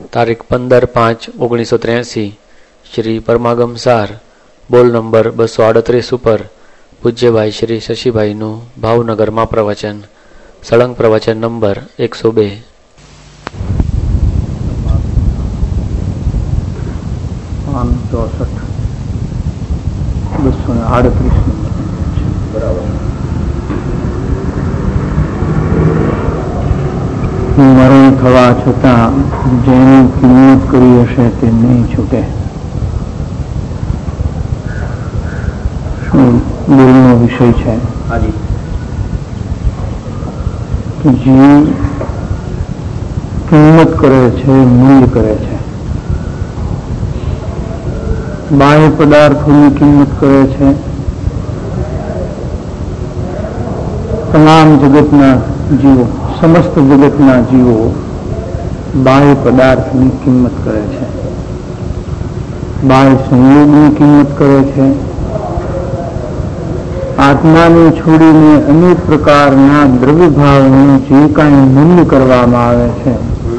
તારીખ 15/5/1983 શ્રી પરમાગમ સાર બોલ નંબર 238 ઉપર પૂજ્યભાઈ શ્રી શશીભાઈનું ભાવનગરમાં પ્રવચન. સળંગ પ્રવચન નંબર 102. મરણ થવા છતાં જેની કિંમત કરી હશે તે નહીં છૂટે. શું બોલનો વિષય છે કે જીવ કિંમત કરે છે, મૂલ્ય કરે છે. બાહ્ય પદાર્થોની કિંમત કરે છે. તમામ જગતના જીવો, સમસ્ત જગતના જીવો બાહ્ય પદાર્થની કિંમત કરે છે, બાહ્ય સંયોગની કિંમત કરે છે. આત્માને છોડીને અનેક પ્રકારના દ્રવ્ય ભાવનું જે કાંઈ મૂલ્ય કરવામાં આવે છે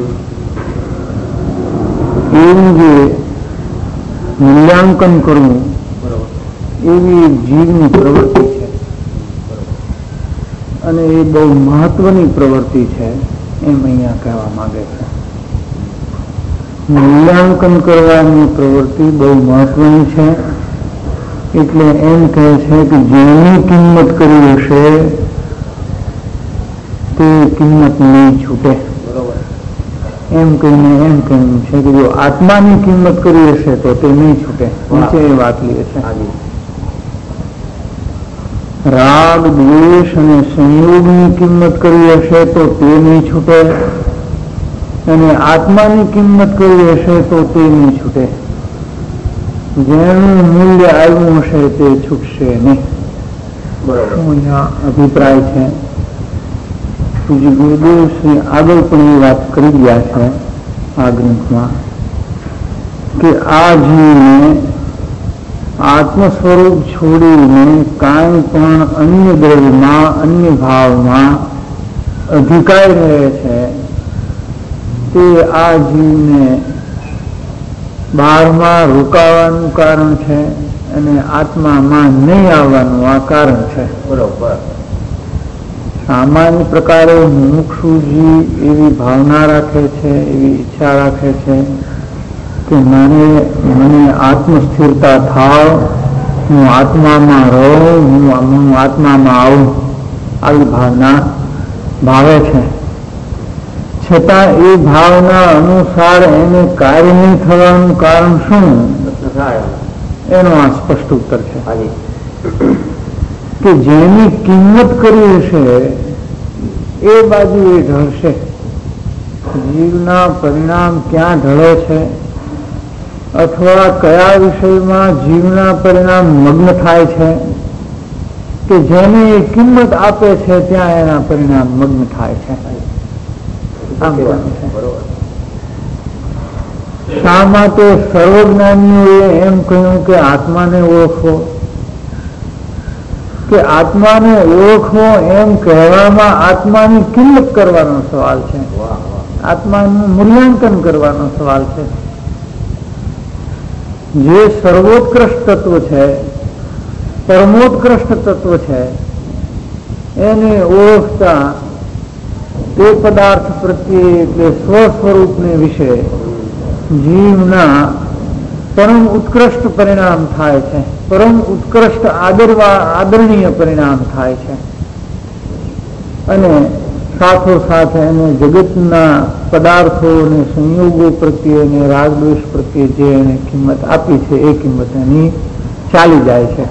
એવું જે મૂલ્યાંકન કરવું એવી એક જીવની પ્રવૃત્તિ છે અને એ બહુ મહત્વની પ્રવૃત્તિ છે એમ અહીંયા કહેવા માંગે છે. મૂલ્યાંકન કરવાની પ્રવૃત્તિ બહુ મહત્વની છે એટલે એમ કહે છે કે જેની કિંમત કરી હશે તે કિંમત નહીં છૂટે. એમ કહીને એમ કહ્યું છે કે જો આત્માની કિંમત કરી હશે તો તે નહીં છૂટે. નીચે એ વાત લે છે. રાગ, દ્વેષ અને સંયોગની કિંમત કરી હશે તો તે નહીં છૂટે અને આત્માની કિંમત કરી હશે તો તે નહીં છૂટે. જેનું મૂલ્ય આવ્યું હશે તે છૂટશે નહીં. બરાબર. અહીંયા અભિપ્રાય છે. પૂજ્ય ગુરુદેવ શ્રી આગળ પણ એ વાત કરી ગયા છે આ ગ્રંથમાં કે આ જીવને આત્મ સ્વરૂપ છોડીને કાંઈ પણ અન્ય દ્રવ્યમાં, અન્ય ભાવમાં અધિકાર રહે છે તે આ જીવને બહારમાં રોકાવાનું કારણ છે અને આત્મામાં નહીં આવવાનું આ કારણ છે. બરોબર. સામાન્ય પ્રકારે મુમુક્ષુજી એવી ભાવના રાખે છે, એવી ઈચ્છા રાખે છે કે મને આત્મસ્થિરતા થાવ, હું આત્મામાં રહું, હું આત્મામાં આવું, આવી ભાવના ભાવે છે. છતાં એ ભાવના અનુસાર એને કાર્ય નહીં થવાનું કારણ શું એનો આ સ્પષ્ટ ઉત્તર છે કે જેની કિંમત કરી હશે એ બાજુ એ ઢળશે. જીવના પરિણામ ક્યાં ઢળે છે અથવા કયા વિષયમાં જીવના પરિણામ મગ્ન થાય છે કે જેને એ કિંમત આપે છે ત્યાં એના પરિણામ મગ્ન થાય છે. શા માટે સર્વજ્ઞાનીઓએ એમ કહ્યું કે આત્માને ઓળખો? કે આત્માને ઓળખો એમ કહેવામાં આત્માની કિંમત કરવાનો સવાલ છે, આત્માનું મૂલ્યાંકન કરવાનો સવાલ છે. જે સર્વોત્કૃષ્ટ તત્વ છે, પરમોત્કૃષ્ટ તત્વ છે, એને ઓળખતા તે પદાર્થ પ્રત્યે એટલે સ્વસ્વરૂપને વિશે જીવના પરમ ઉત્કૃષ્ટ પરિણામ થાય છે, પરમ ઉત્કૃષ્ટ આદરણીય પરિણામ થાય છે. અને સાથોસાથ એને જગતના પદાર્થો અને સંયોગો પ્રત્યે અને રાગદ્વેષ પ્રત્યે જે એને કિંમત આપી છે એ કિંમત એની ચાલી જાય છે.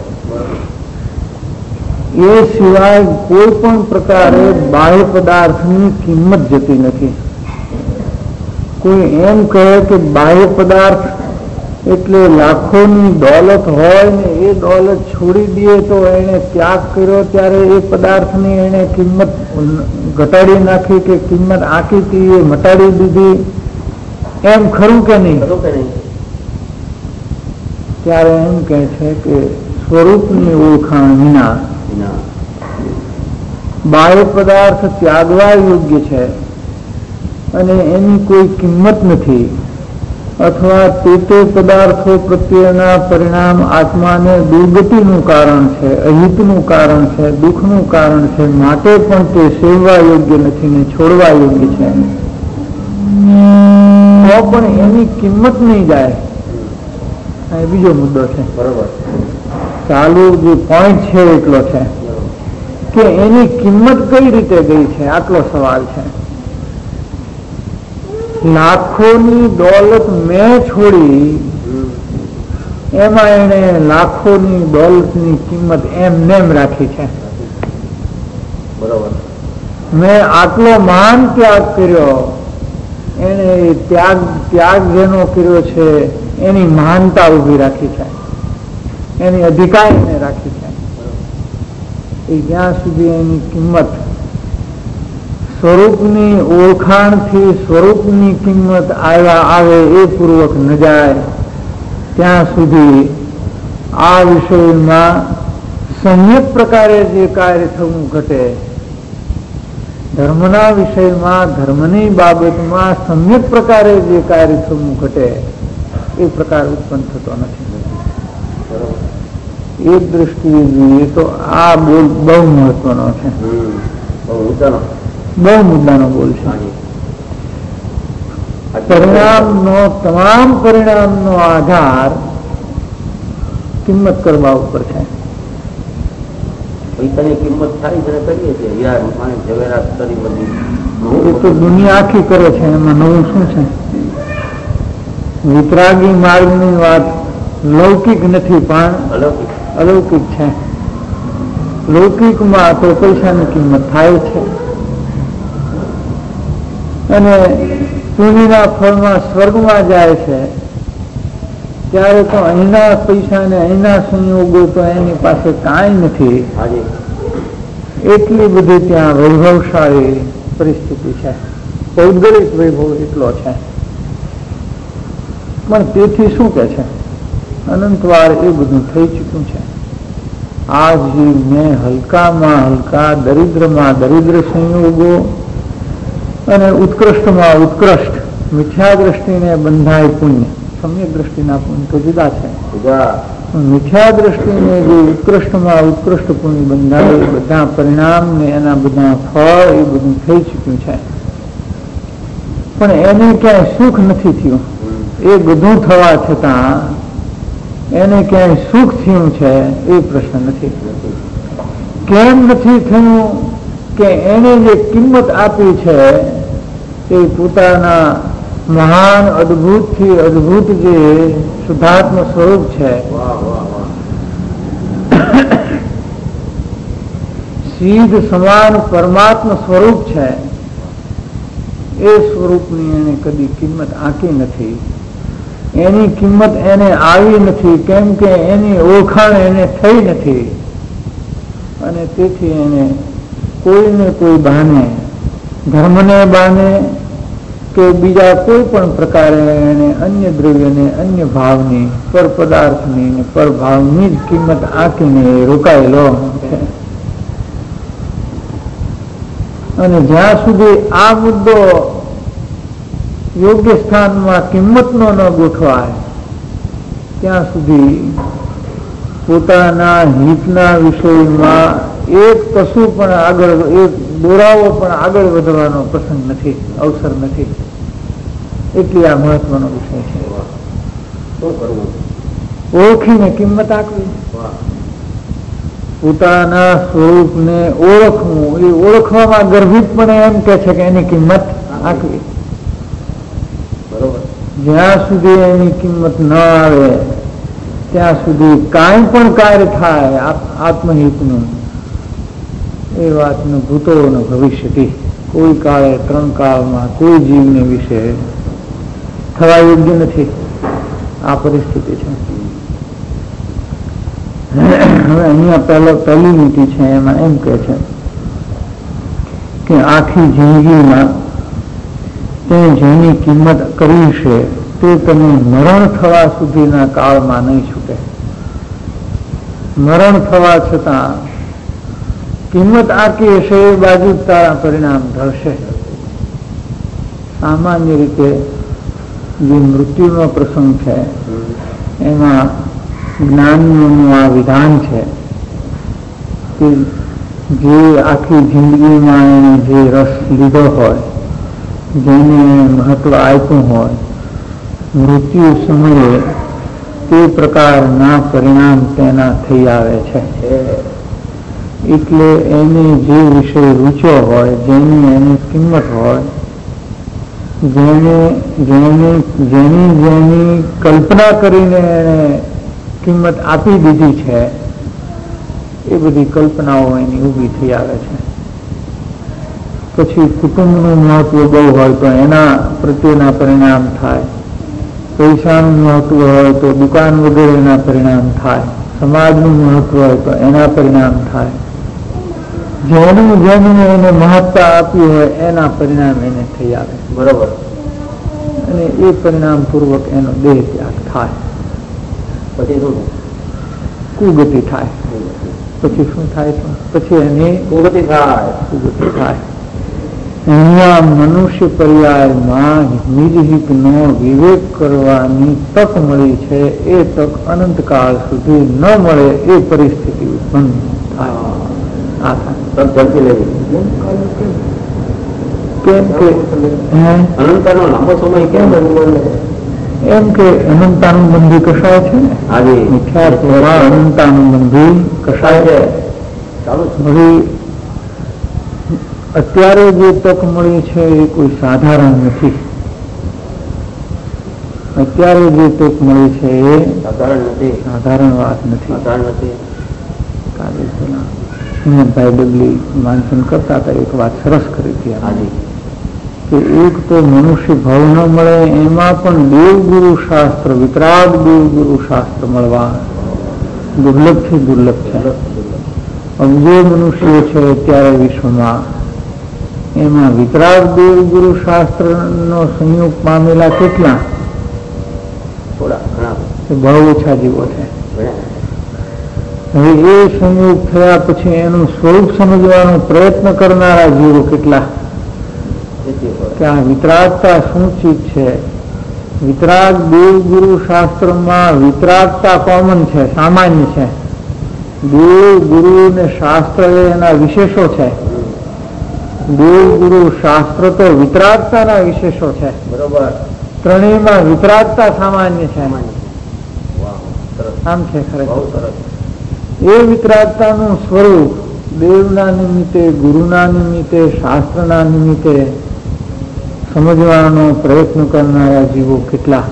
એ સિવાય કોઈ પણ પ્રકારે બાહ્ય પદાર્થની કિંમત જતી નથી. કોઈ એમ કહે કે બાહ્ય પદાર્થ એટલે લાખોની દોલત હોય ને એ દોલત છોડી દે તો એને ત્યાગ કર્યો ત્યારે એ પદાર્થની એને કિંમત ઘટાડી નાખી કે કિંમત આંકી હતી એ મટાડી દીધી, એમ ખરું કે નહીં? ત્યારે એમ કહે છે કે સ્વરૂપની ઓળખાણ વિના બાહ્ય પદાર્થ ત્યાગવા યોગ્ય છે અને એની કોઈ કિંમત નથી. અથવા તે પદાર્થો પ્રત્યેના પરિણામ આત્માને દુર્ગતિનું કારણ છે, અહિતનું કારણ છે, દુઃખનું કારણ છે, માટે પણ તે સેવવા યોગ્ય નથી ને છોડવા યોગ્ય છે, તો પણ એની કિંમત નહીં જાય. એ બીજો મુદ્દો છે. બરોબર. ચાલુ જે પોઈન્ટ છે એટલો છે કે એની કિંમત કઈ રીતે ગઈ છે, આટલો સવાલ છે. લાખોની દોલત મેં છોડી, એમાં એને લાખોની દોલતની કિંમત એમ રાખી છે. બરોબર. મેં આટલો મહાન ત્યાગ કર્યો, એને ત્યાગ જેનો કર્યો છે એની મહાનતા ઉભી રાખી છે, એની અધિકાર એને રાખી છે. એ જ્યાં સુધી એની કિંમત સ્વરૂપની ઓળખાણથી સ્વરૂપની કિંમત આવે એ પૂર્વક ન જાય, ત્યાં સુધી આ વિષયમાં સંયત પ્રકારે જે કાર્ય થવું ઘટે, ધર્મના વિષયમાં ધર્મની બાબતમાં સંયત પ્રકારે જે કાર્ય થવું ઘટે એ પ્રકાર ઉત્પન્ન થતો નથી. એક દ્રષ્ટિએ જોઈએ તો આ બોલ બહુ મહત્વનો છે, બહુ મુદ્દાનો બોલ છે. તમામ પરિણામનો આધાર કિંમત કરવા ઉપર છે. કિંમત થાય છે કરીએ છીએ યાર, જવેરાત કરી બધી એ તો દુનિયા આખી કરે છે, એમાં નવું શું છે? વિતરાગી માર્ગની વાત લૌકિક નથી પણ અલૌકિક છે. લૌકિકમાં તો પૈસાની કિંમત થાય છે, અને પુણ્યના ફળમાં સ્વર્ગમાં જાય છે ત્યારે તો અહીંના પૈસા ને અહીંના સંયોગો તો એની પાસે કાંઈ નથી. એટલી બધી ત્યાં વૈભવશાળી પરિસ્થિતિ છે, પૌદ્ગલિક વૈભવ એટલો છે. પણ તેથી શું કે છે, અનંતવાર એ બધું થઈ ચૂક્યું છે. આ જીવને હલકામાં હલકા, દરિદ્રમાં દરિદ્ર સંયોગો અને ઉત્કૃષ્ટમાં ઉત્કૃષ્ટ મિથ્યા દ્રષ્ટિને બંધાય પુણ્ય. સમ્યક દ્રષ્ટિના પુણ્ય તો જુદા છે. મિથ્યા દ્રષ્ટિને જે ઉત્કૃષ્ટમાં ઉત્કૃષ્ટ પુણ્ય બંધાય, બધા પરિણામ ને એના બધા ફળ એ બધું થઈ ચૂક્યું છે. પણ એને ક્યાંય સુખ નથી થયું. એ બધું થવા છતાં એને ક્યાંય સુખ થયું છે એ પ્રશ્ન નથી. કેમ નથી થયું? કે એને જે કિંમત આપી છે એ પોતાના મહાન અદભુત થી અદભુત જે શુદ્ધાત્મ સ્વરૂપ છે, સીધ સમાન પરમાત્મા સ્વરૂપ છે, એ સ્વરૂપની એને કદી કિંમત આંકી નથી. એની કિંમત એને આવી નથી, કેમ કે એની ઓળખાણ એને થઈ નથી. અને તેથી એને કોઈને કોઈ બહાને, ધર્મને બહાને કે બીજા કોઈ પણ પ્રકારે એને અન્ય દ્રવ્યને, અન્ય ભાવની, પર પદાર્થની ને પર ભાવની જ કિંમત આંકીને રોકાયેલો છે. અને જ્યાં સુધી આ મુદ્દો યોગ્ય સ્થાનમાં કિંમતનો ન ગોઠવાય ત્યાં સુધી પોતાના હિતના વિષયમાં એક પશુ પણ આગળ, એક દોરાવો પણ આગળ વધવાનો પ્રસંગ નથી, અવસર નથી. એટલી આ મહત્વનો વિષય છે. ઓળખીને કિંમત આપવી, પોતાના સ્વરૂપને ઓળખવું, એ ઓળખવામાં ગર્ભિતપણે એમ કે છે કે એની કિંમત આપવી. જ્યાં સુધી એની કિંમત ન આવે ત્યાં સુધી કાંઈ પણ કાર્ય થાય આત્મહિતનું, એ વાતનું ભૂતો ન ભવિષ્યથી કોઈ કાળે, ત્રણ કાળમાં કોઈ જીવને વિશે થવા યોગ્ય નથી. આ પરિસ્થિતિ છે. હવે અહીંયા પહેલી નીતિ છે, એમાં એમ કે છે કે આખી જિંદગીમાં તે જેની કિંમત કરી છે તે તમે મરણ થવા સુધીના કાળમાં નહીં છૂટે. મરણ થવા છતાં કિંમત આંકી હશે એ બાજુ તારા પરિણામ ઢળશે. સામાન્ય રીતે જે મૃત્યુનો પ્રસંગ છે એમાં જ્ઞાનીઓનું આ વિધાન છે કે જે આખી જિંદગીમાં એને જે રસ લીધો હોય, જેને મહત્વ આપ્યું હોય, મૃત્યુ સમયે તે પ્રકારના પરિણામ તેના થઈ આવે છે. એટલે એને જે વિષય રૂચ્યો હોય, જેની એની કિંમત હોય, જેની કલ્પના કરીને એને કિંમત આપી દીધી છે, એ બધી કલ્પનાઓ એની ઊભી થઈ આવે છે. પછી કુટુંબનું મહત્વ બહુ હોય તો એના પ્રત્યેના પરિણામ થાય, પૈસાનું મહત્વ હોય તો દુકાન વગેરેના પરિણામ થાય, સમાજનું મહત્વ હોય તો એના પરિણામ થાય. જેનું એને મહત્તા આપ્યું હોય એના પરિણામ એને થઈ આવે. બરોબર. અને એ પરિણામ પૂર્વક એનો દેહ ત્યાગ થાય. પછી શું? કુગતિ થાય. પછી શું થાય? પછી એની કુગતિ થાય. અહીંયા મનુષ્ય પર્યાયમાં નિજહિતનો વિવેક કરવાની તક મળી છે. એ તક અનંતકાળ સુધી ન મળે એ પરિસ્થિતિ ઉત્પન્ન થાય. અનંતનો લાંબો સમય કેમ એમ કે અનંતાનું બંધી કશાય છે ને, મિથ્યા દ્વારા અનંતાનું બંધી કશાય છે. હવે અત્યારે જે તક મળી છે એ કોઈ સાધારણ નથી. અત્યારે જે તક મળી છે એ સાધારણ વાત નથી. કાલે પેલા હિંમતભાઈ ડબલી વાંચન કરતા હતા, એક વાત સરસ કરી હતી કે એક તો મનુષ્ય ભાવ ન મળે, એમાં પણ દેવગુરુ શાસ્ત્ર, વિતરાગ દેવગુરુ શાસ્ત્ર મળવા દુર્લભથી દુર્લભ છે. અબજો મનુષ્ય છે અત્યારે વિશ્વમાં, એમાં વિતરાગ દેવગુરુ શાસ્ત્રનો સંયોગ પામેલા કેટલા? બહુ ઓછા જીવો છે. હવે એ સંયોગ થયા પછી એનું સ્વરૂપ સમજવાનો પ્રયત્ન કરનારા જીવો કેટલા? કે આ વિતરાગતા શું ચીજ છે? વિતરાગ દેવગુરુ શાસ્ત્રમાં વિતરાગતા કોમન છે, સામાન્ય છે. દેવગુરુ ને શાસ્ત્ર એના વિશેષો છે. દેવગુરુ શાસ્ત્ર તો વિતરાગતાના વિશેષો છે. બરોબર. ત્રણેયમાં વિતરાગતા સામાન્ય છે. આમ છે ખરેખર. એ વિતરાગતાનું સ્વરૂપ દેવના નિમિત્તે, ગુરુના નિમિત્તે, શાસ્ત્રના નિમિત્તે સમજવાનો પ્રયત્ન કરનારા જીવો કેટલા?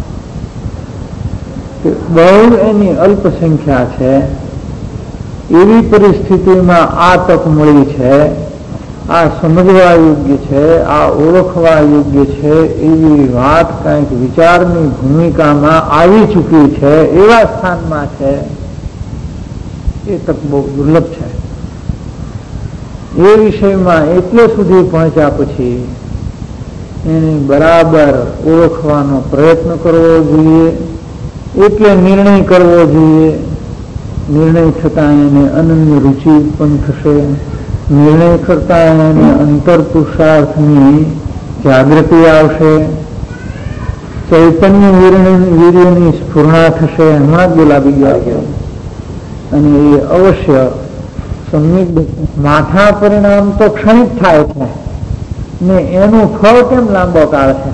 બહુ એની અલ્પ સંખ્યા છે. એવી પરિસ્થિતિમાં આ તક મળી છે, આ સમજવા યોગ્ય છે, આ ઓળખવા યોગ્ય છે, એવી વાત કંઈક વિચારની ભૂમિકામાં આવી ચૂકી છે, એવા સ્થાનમાં છે. એ તક બહુ દુર્લભ છે. એ વિષયમાં એટલે સુધી પહોંચ્યા પછી એને બરાબર ઓળખવાનો પ્રયત્ન કરવો જોઈએ, એટલે નિર્ણય કરવો જોઈએ. નિર્ણય થતાં એને અનન્ય રુચિ ઉત્પન્ન થશે. નિર્ણય કરતા એને અંતર પુરુષાર્થની જાગૃતિ આવશે. ચૈતન્ય વીર્યની સ્ફુરણા થશે. હમણાં જ બોલાવી ગયા. અને એ અવશ્ય સમ્યક માથા પરિણામ તો ક્ષણિક થાય છે ને એનું ફળ કેમ લાંબો કાળ છે?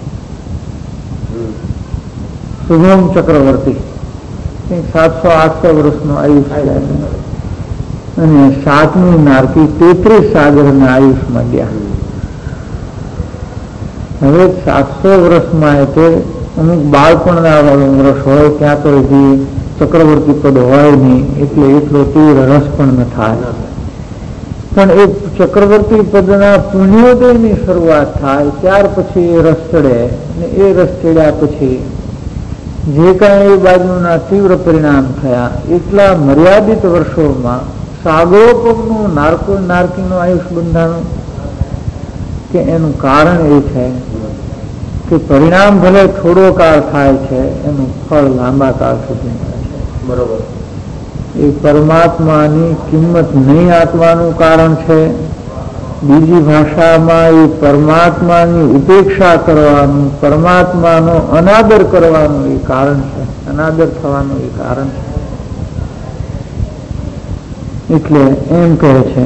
શુભમ ચક્રવર્તી 700-800 વર્ષનું આયુષ્ય અને 7મી નારકી 33 સાગરના આયુષમાં ગયા. હવે 700 વર્ષમાં એટલે અમુક બાળપણના વર્ષ હોય ત્યાં તો હજી ચક્રવર્તી પદ હોય નહીં, એટલે એટલો તીવ્ર રસ પણ ન થાય. પણ એ ચક્રવર્તી પદના પુણ્યોદયની શરૂઆત થાય ત્યાર પછી એ રસ ચડે, અને એ રસ ચડ્યા પછી જે કાંઈ એ બાજુના તીવ્ર પરિણામ થયા એટલા મર્યાદિત વર્ષોમાં સાગરોપમનું નારકીનું આયુષ બંધાણું. કે એનું કારણ એ છે કે પરિણામ ભલે થોડો કાળ થાય છે, એનું ફળ લાંબા કાળ સુધી મળે છે. બરોબર. એ પરમાત્માની કિંમત નહીં આપવાનું કારણ છે. બીજી ભાષામાં એ પરમાત્માની ઉપેક્ષા કરવાનું, પરમાત્માનો અનાદર કરવાનું એ કારણ છે, અનાદર થવાનું એ કારણ છે. એટલે એમ કહે છે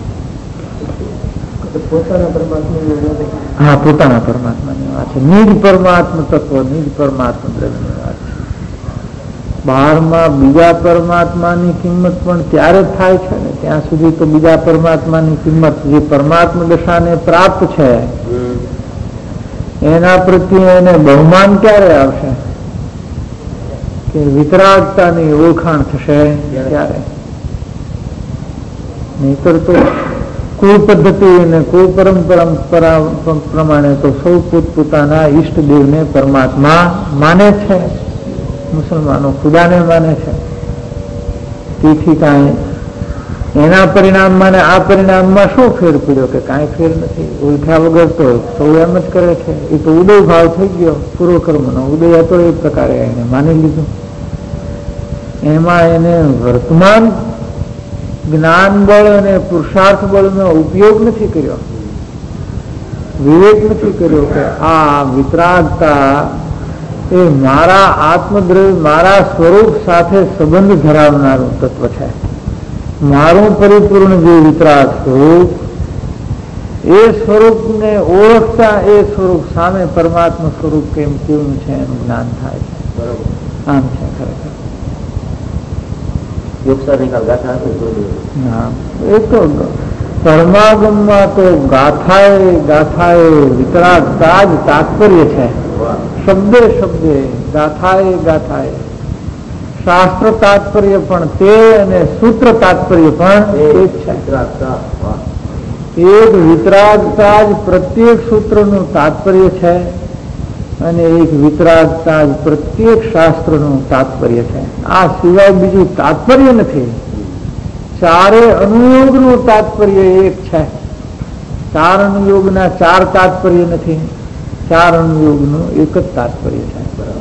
પોતાના પરમાત્મા, હા, પોતાના પરમાત્માની વાત છે. નિજ પરમાત્મા તત્વ, નિજ પરમાત્મા દ્રવ્યની વાત છે. બહારમાં બીજા પરમાત્માની કિંમત પણ ત્યારે જ થાય છે ને, ત્યાં સુધી તો બીજા પરમાત્માની કિંમત જે પરમાત્મા દશાને પ્રાપ્ત છે એના પ્રત્યે એને બહુમાન ક્યારે આવશે? કે વિતરાગતાની ઓળખાણ થશે ત્યારે. નહીતર તો કોઈ પદ્ધતિ અને કોઈ પરંપરા પ્રમાણે તો સૌ પોતપોતાના ઈષ્ટદેવને પરમાત્મા માને છે. મુસલમાનો ખુદાને માને છે. તેથી કાંઈ એના પરિણામમાં ને આ પરિણામમાં શું ફેર પડ્યો? કે કાંઈ ફેર નથી. ઓળખ્યા વગર તો સૌ એમ જ કરે છે. એ તો ઉદય ભાવ થઈ ગયો, પૂર્વકર્મનો ઉદય હતો, એ પ્રકારે એને માની લીધું. એમાં એને વર્તમાન જ્ઞાન બળ અને પુરુષાર્થ બળનો ઉપયોગ નથી કર્યો, વિવેક નથી કર્યો કે આ વિતરાગતા એ મારા આત્મદ્રવ્ય, મારા સ્વરૂપ સાથે સંબંધ ધરાવનારું તત્વ છે. મારું પરિપૂર્ણ જે વિતરાગ સ્વરૂપ, એ સ્વરૂપને ઓળખતા એ સ્વરૂપ સામે પરમાત્મા સ્વરૂપ કેવું છે એનું જ્ઞાન થાય છે. બરોબર, આમ છે ખરેખર. એ તો પરમાગમમાં તો ગાથાએ વિતરાગતા જ તાત્પર્ય છે. શબ્દે ગાથાએ શાસ્ત્ર તાત્પર્ય પણ તે અને સૂત્ર તાત્પર્ય પણ એક છે. એક વિતરાગતા જ પ્રત્યેક સૂત્રનું તાત્પર્ય છે અને એક વિતરાગતા જ પ્રત્યેક શાસ્ત્રનું તાત્પર્ય છે. આ સિવાય બીજું તાત્પર્ય નથી. ચારે અનુયોગનું તાત્પર્ય એક છે. ચાર અનુયોગના ચાર તાત્પર્ય નથી, ચાર અનુયોગનું એક જ તાત્પર્ય છે.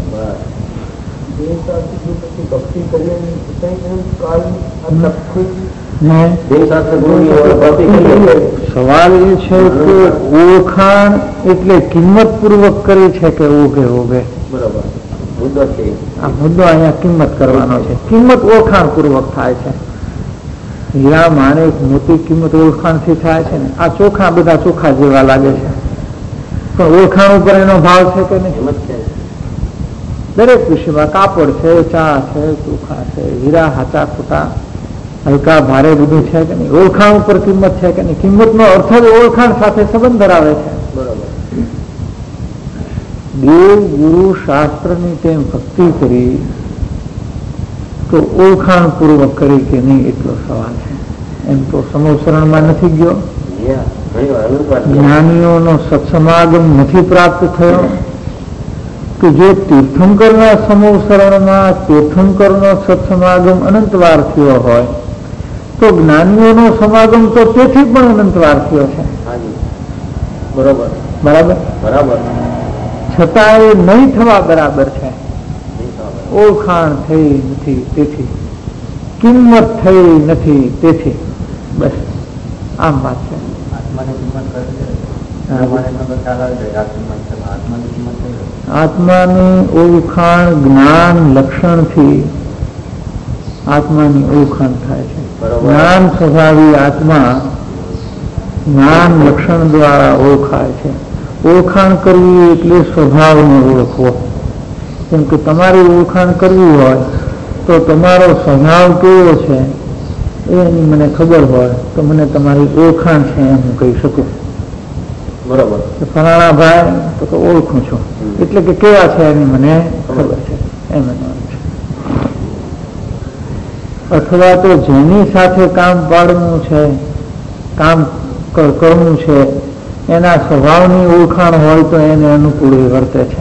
સવાલ એ છે કે ઓળખાણ એટલે કિંમત પૂર્વક કરી છે કે ઓઘે ઓઘે? બરાબર, મુદ્દો છે. આ મુદ્દો અહીંયા કિંમત કરવાનો છે. કિંમત ઓળખાણ પૂર્વક થાય છે. હીરા માણેક મોટી કિંમત ઓળખાણથી થાય છે ને. આ ચોખા બધા ચોખા જેવા લાગે છે, પણ ઓળખાણ ઉપર એનો ભાવ છે કે નહીં? દરેક વિષયમાં કાપડ છે, ચા છે, ચોખા છે, હીરા હાચા ખોટા, હલકા ભારે બધું છે કે નહીં? ઓળખાણ ઉપર કિંમત છે કે નહીં? કિંમતનો અર્થ જ ઓળખાણ સાથે સંબંધ ધરાવે છે. બરોબર. દેવ ગુરુ શાસ્ત્રની તેમ ભક્તિ કરી તો ઓળખાણ પૂર્વક કરી કે નહીં એટલો સવાલ છે. એમ તો સમોસરણમાં નથી ગયો, જ્ઞાનીઓનો સત્સમાગમ નથી પ્રાપ્ત થયો. કે જો તીર્થંકરના સમોસરણમાં તીર્થંકરનો સત્સમાગમ અનંતવાર થયો હોય તો જ્ઞાનીઓનો સમાગમ તો તેથી પણ અનંતવાર થયો છે. બરોબર બરાબર બરાબર. છતાં એ નહીં થવા બરાબર છે. ઓળખાણ થઈ નથી તેથી, કિંમત થઈ નથી તેથી, બસ આમ વાત છે. આત્માની ઓળખાણ જ્ઞાન લક્ષણથી આત્માની ઓળખાણ થાય છે. જ્ઞાન સ્વભાવી આત્મા જ્ઞાન લક્ષણ દ્વારા ઓળખાય છે. ઓળખાણ કરવી એટલે સ્વભાવને ઓળખવો. કેમ કે તમારી ઓળખાણ કરવી હોય તો તમારો સ્વભાવ કેવો છે એની મને ખબર હોય તો મને તમારી ઓળખાણ છે એમ હું કહી શકું. બરોબર. ફલાણા ભાઈ તો ઓળખું છું એટલે કે કેવા છે એની મને ખબર છે એમ છે. અથવા તો જેની સાથે કામ પાડવું છે, કામ કરવું છે, એના સ્વભાવની ઓળખાણ હોય તો એને અનુકૂળ વર્તે છે.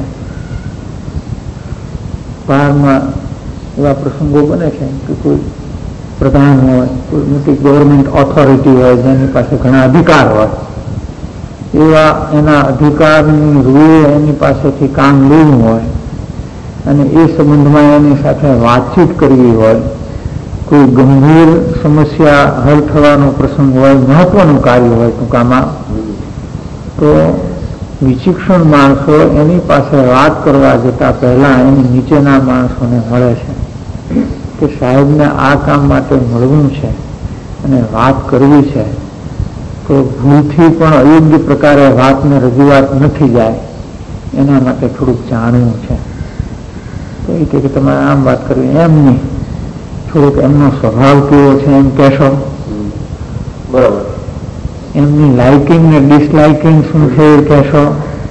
બહારમાં એવા પ્રસંગો બને છે કે કોઈ પ્રધાન હોય, કોઈ મોટી ગવર્મેન્ટ ઓથોરિટી હોય જેની પાસે ઘણા અધિકાર હોય, એવા એના અધિકારની રૂએ એની પાસેથી કામ લેવું હોય અને એ સંબંધમાં એની સાથે વાતચીત કરવી હોય કોઈ ગંભીર સમસ્યા હલ થવાનો પ્રસંગ હોય, મહત્વનું કાર્ય હોય ટૂંકામાં, તો વિચિક્ષણ માણસો એની પાસે વાત કરવા જતા પહેલા એની નીચેના માણસોને મળે છે કે સાહેબને આ કામ માટે મળવું છે અને વાત કરવી છે, તો ભૂલથી પણ અયોગ્ય પ્રકારે વાતને રજૂઆત નથી જાય એના માટે થોડુંક જાણવું છે. તો એ કે તમારે આમ વાત કરવી, એમ નહીં, થોડુંક એમનો સ્વભાવ કેવો છે એમ કહેશો, બરોબર, એમની લાઇકિંગ ને ડિસલાઇકિંગ શું છે એ કહેશો.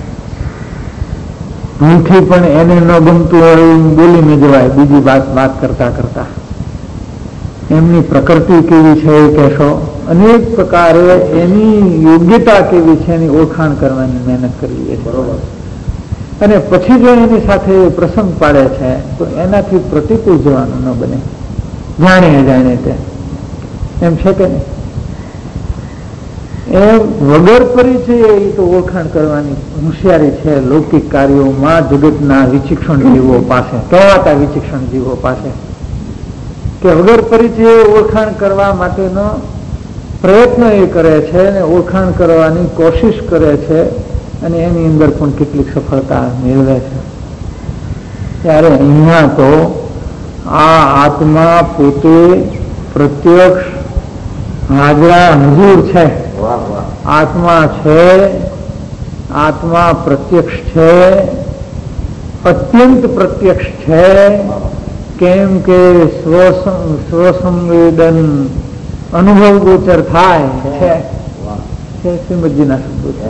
ભૂલથી પણ એને ન ગમતું હોય બોલીને જવાય બીજી વાત કરતા કરતા. એમની પ્રકૃતિ કેવી છે એ કહેશો. અનેક પ્રકારે એની યોગ્યતા કેવી છે એની ઓળખાણ કરવાની મહેનત કરવી છે. બરોબર. અને પછી જો એની સાથે પ્રસંગ પાડે છે તો એનાથી પ્રતિકૂળ જવાનું ન બને, જાણે તે એમ છે કે નહીં. એમ વગર પરિચય એ તો ઓળખાણ કરવાની હોશિયારી છે લૌકિક કાર્યોમાં જગતના વિચિક્ષણ જીવો પાસે, કહેવાતા વિચિક્ષણ જીવો પાસે, કે વગર પરિચય ઓળખાણ કરવા માટેનો પ્રયત્ન એ કરે છે અને ઓળખાણ કરવાની કોશિશ કરે છે અને એની અંદર પણ કેટલીક સફળતા મેળવે છે. ત્યારે અહીંયા તો આ આત્મા પોતે પ્રત્યક્ષ હાજરા હજુર છે. આત્મા છે, આત્મા પ્રત્યક્ષ છે, અત્યંત પ્રત્યક્ષ છે. કેમ કે સ્વસંવેદન અનુભવ ગોચર થાય છે શ્રીમદજીના શબ્દો છે.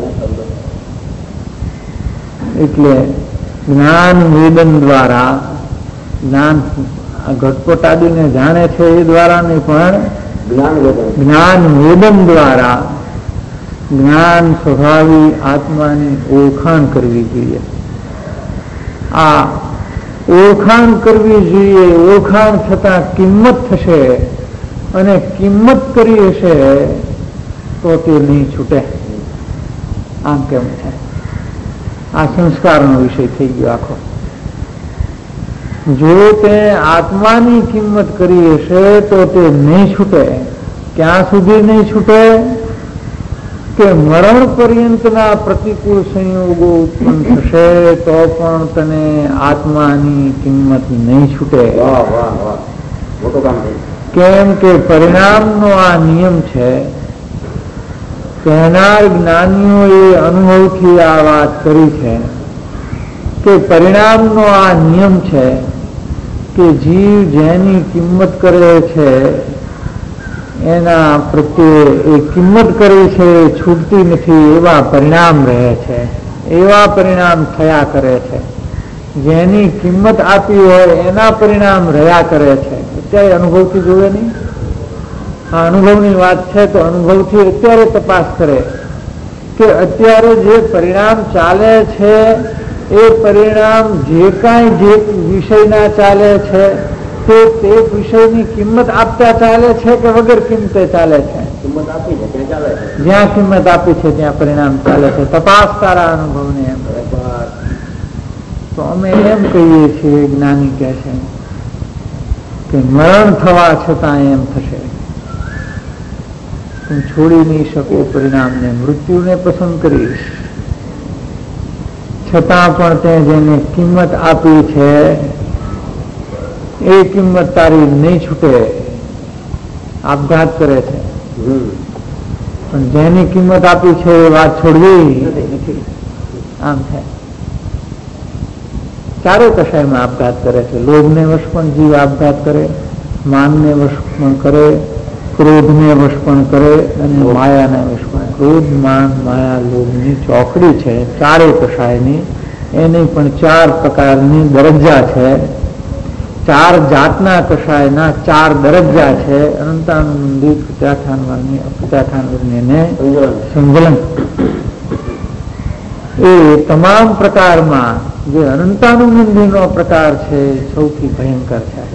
એટલે જ્ઞાન વેદન દ્વારા, જ્ઞાન ઘટપટ આદિને જાણે છે એ દ્વારા નહીં, પણ જ્ઞાન વેદન દ્વારા જ્ઞાન સ્વભાવી આત્માની ઓળખાણ કરવી જોઈએ. આ ઓળખાણ કરવી જોઈએ. ઓળખાણ છતાં કિંમત થશે અને કિંમત કરી હશે તો તે નહીં છૂટે. આમ કેમ છે? આ સંસ્કારનો વિષય થઈ ગયો આખો. જો તે આત્માની કિંમત કરી હશે તો તે નહીં છૂટે. ક્યાં સુધી નહીં છૂટે? કે મરણ પર્યંતના પ્રતિકૂળ સંયોગો ઉત્પન્ન થશે તો પણ તને આત્માની કિંમત નહીં છૂટે. કેમ કે પરિણામનો આ નિયમ છે. કહેનાર જ્ઞાનીઓએ અનુભવથી આ વાત કરી છે કે પરિણામનો આ નિયમ છે કે જીવ જેની કિંમત કરે છે એના પ્રત્યે એ કિંમત કરી છે એ છૂટતી નથી, એવા પરિણામ રહે છે, એવા પરિણામ થયા કરે છે. જેની કિંમત આપી હોય એના પરિણામ રહ્યા કરે છે. અત્યારે અનુભવથી જોવે નહીં. આ અનુભવની વાત છે તો અનુભવથી અત્યારે તપાસ કરે કે અત્યારે જે પરિણામ ચાલે છે એ પરિણામ જે કાંઈ જે વિષયના ચાલે છે તે વિષયની કિંમત આપતા ચાલે છે કે વગર કિંમતે ચાલે છે? કિંમત આપી છે ત્યાં ચાલે છે. જ્યાં કિંમત આપી છે ત્યાં પરિણામ ચાલે છે. તપાસ તારા અનુભવને. એમ તો અમે એમ કહીએ છીએ, જ્ઞાની કહે છે કે મરણ થવા છતાં એમ થશે. તું છોડી નહીં શકો પરિણામને, મૃત્યુને પસંદ કરીશ, છતાં પણ તે જેને કિંમત આપી છે એ કિંમત તારી નહીં છૂટે. આપઘાત કરે છે પણ જેની કિંમત આપી છે એ વાત છોડવી નથી. આમ છે. ચારે કશાયમાં આપઘાત કરે છે. લોભને વશ પણ જીવ આપઘાત કરે, માનને વશ પણ કરે, ક્રોધને વશ પણ કરે અને માયાને વશ પણ. ક્રોધ, માન, માયા, લોભની ચોકડી છે ચારે કશાયની. એની પણ 4 પ્રકારની દરજ્જા છે. 4 જાતના કશાયના 4 દરજ્જા છે. અનંતાનુબંધિત, પ્રત્યાખ્યાનવર્ણી, અપ્રત્યાખ્યાનવર્ણી અને સંજલન. એ તમામ પ્રકારમાં જે અનંતાનુબંધીનો પ્રકાર છે સૌથી ભયંકર છે.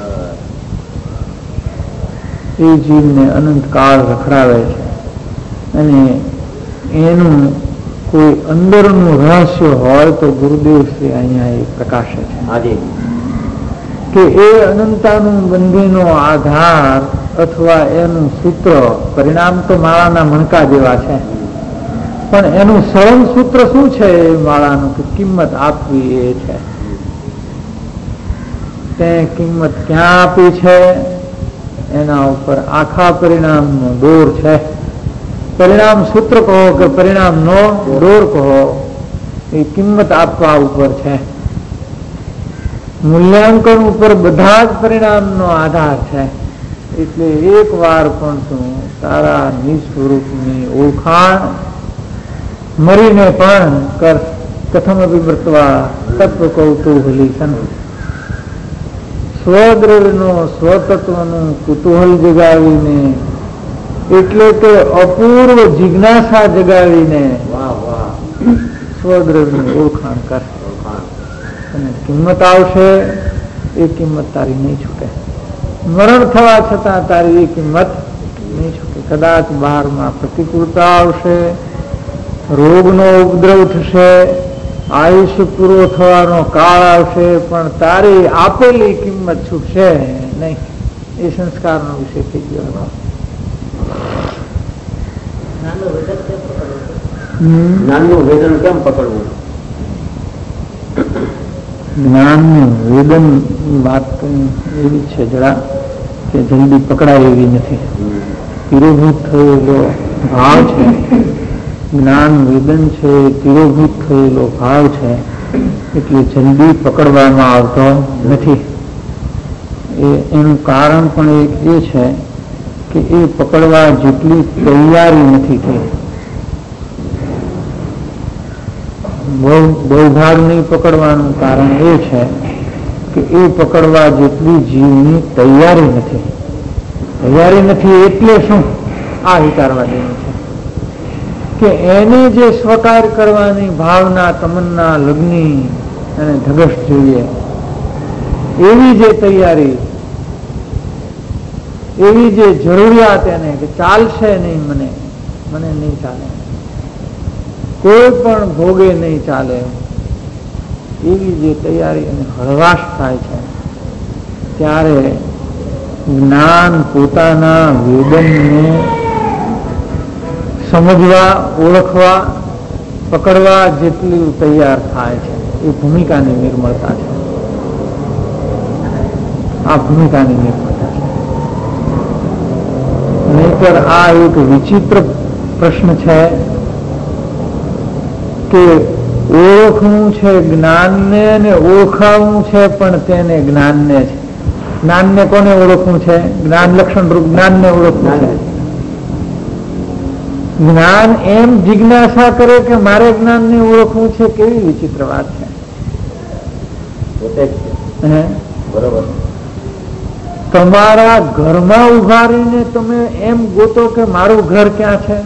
એ જીવને અનંત કાળ રખડાવે છે અને એનું કોઈ અંદરનું રહસ્ય હોય તો ગુરુદેવ શ્રી અહીંયા એ પ્રકાશે છે કે એ અનંતાનું બંધીનો આધાર અથવા એનું સૂત્ર, પરિણામ તો માળાના મણકા જેવા છે, પણ એનું સરળ સૂત્ર શું છે એ માળાનું? કે કિંમત આપવી એ છે. તે કિંમત ક્યાં આપી છે? એના ઉપર આખા પરિણામનો દોર છે. પરિણામ સૂત્ર કહો કે પરિણામનો દોર કહો, એ કિંમત આપવા ઉપર છે. મૂલ્યાંકન ઉપર બધા જ પરિણામનો આધાર છે. એટલે એક વાર પણ તું તારા નિજ સ્વરૂપની ઓળખાણ મરીને પણ કર. કથમ અભિમૃતવા તત્વ કૌતૂહલી સન. સ્વદ્રવ્યનો સ્વતત્વનું કુતૂહલ જગાવીને, એટલે કે અપૂર્વ જિજ્ઞાસા જગાવીને સ્વદ્રવ્યની ઓળખાણ કર. અને કિંમત આવશે, એ કિંમત તારી નહીં છૂટે. મરણ થવા છતાં તારી એ કિંમત નહીં છૂટે. કદાચ બહારમાં પ્રતિકૂળતા આવશે, રોગનો ઉપદ્રવ થશે, આયુષ્ય પૂરો થવાનો કાળ આવશે, પણ તારી આપેલી કિંમત છૂટશે નહીં. એ સંસ્કારનો વિષય થઈ ગયો હતો. જ્ઞાનનું વેદન કેમ પકડવું? જ્ઞાનનું વેદન વાત એવી છે જરા કે જલ્દી પકડાય એવી નથી. તિરોભૂત થયેલો ભાવ છે, જ્ઞાન વેદન છે, તિરોભૂત થયેલો ભાવ છે, એટલે જલ્દી પકડવામાં આવતો નથી. એનું કારણ પણ એક એ છે કે એ પકડવા જેટલી તૈયારી નથી થઈ. બહુ ભાગ નહીં પકડવાનું કારણ એ છે કે એ પકડવા જેટલી જીવની તૈયારી નથી. તૈયારી નથી એટલે શું? આ વિચારવા જેવું છે કે એને જે સ્વીકાર કરવાની ભાવના, તમન્ના, લગ્ની અને ધગશ જોઈએ, એવી જે તૈયારી, એવી જે જરૂરિયાત એને કે ચાલશે નહીં, મને નહીં ચાલે, કોઈ પણ ભોગે નહીં ચાલે, એવી જે તૈયારી અને હળવાશ થાય છે, ત્યારે જ્ઞાન પોતાના વેદનને સમજવા, ઓળખવા, પકડવા જેટલું તૈયાર થાય છે. એ ભૂમિકાની નિર્મળતા છે. આ ભૂમિકાની નિર્મળતા છે. નહીંતર આ એક વિચિત્ર પ્રશ્ન છે કે ઓળખવું છે જ્ઞાનને અને ઓળખાવું છે પણ તેને જ્ઞાનને છે. જ્ઞાનને કોને ઓળખવું છે? જ્ઞાન લક્ષણ રૂપ જ્ઞાનને ઓળખવું છે. જ્ઞાન એમ જિજ્ઞાસા કરે કે મારે જ્ઞાનને ઓળખવું છે. કેવી વિચિત્ર વાત છે. બરોબર. તમારા ઘરમાં ઉભા રહીને તમે એમ ગોતો કે મારું ઘર ક્યાં છે.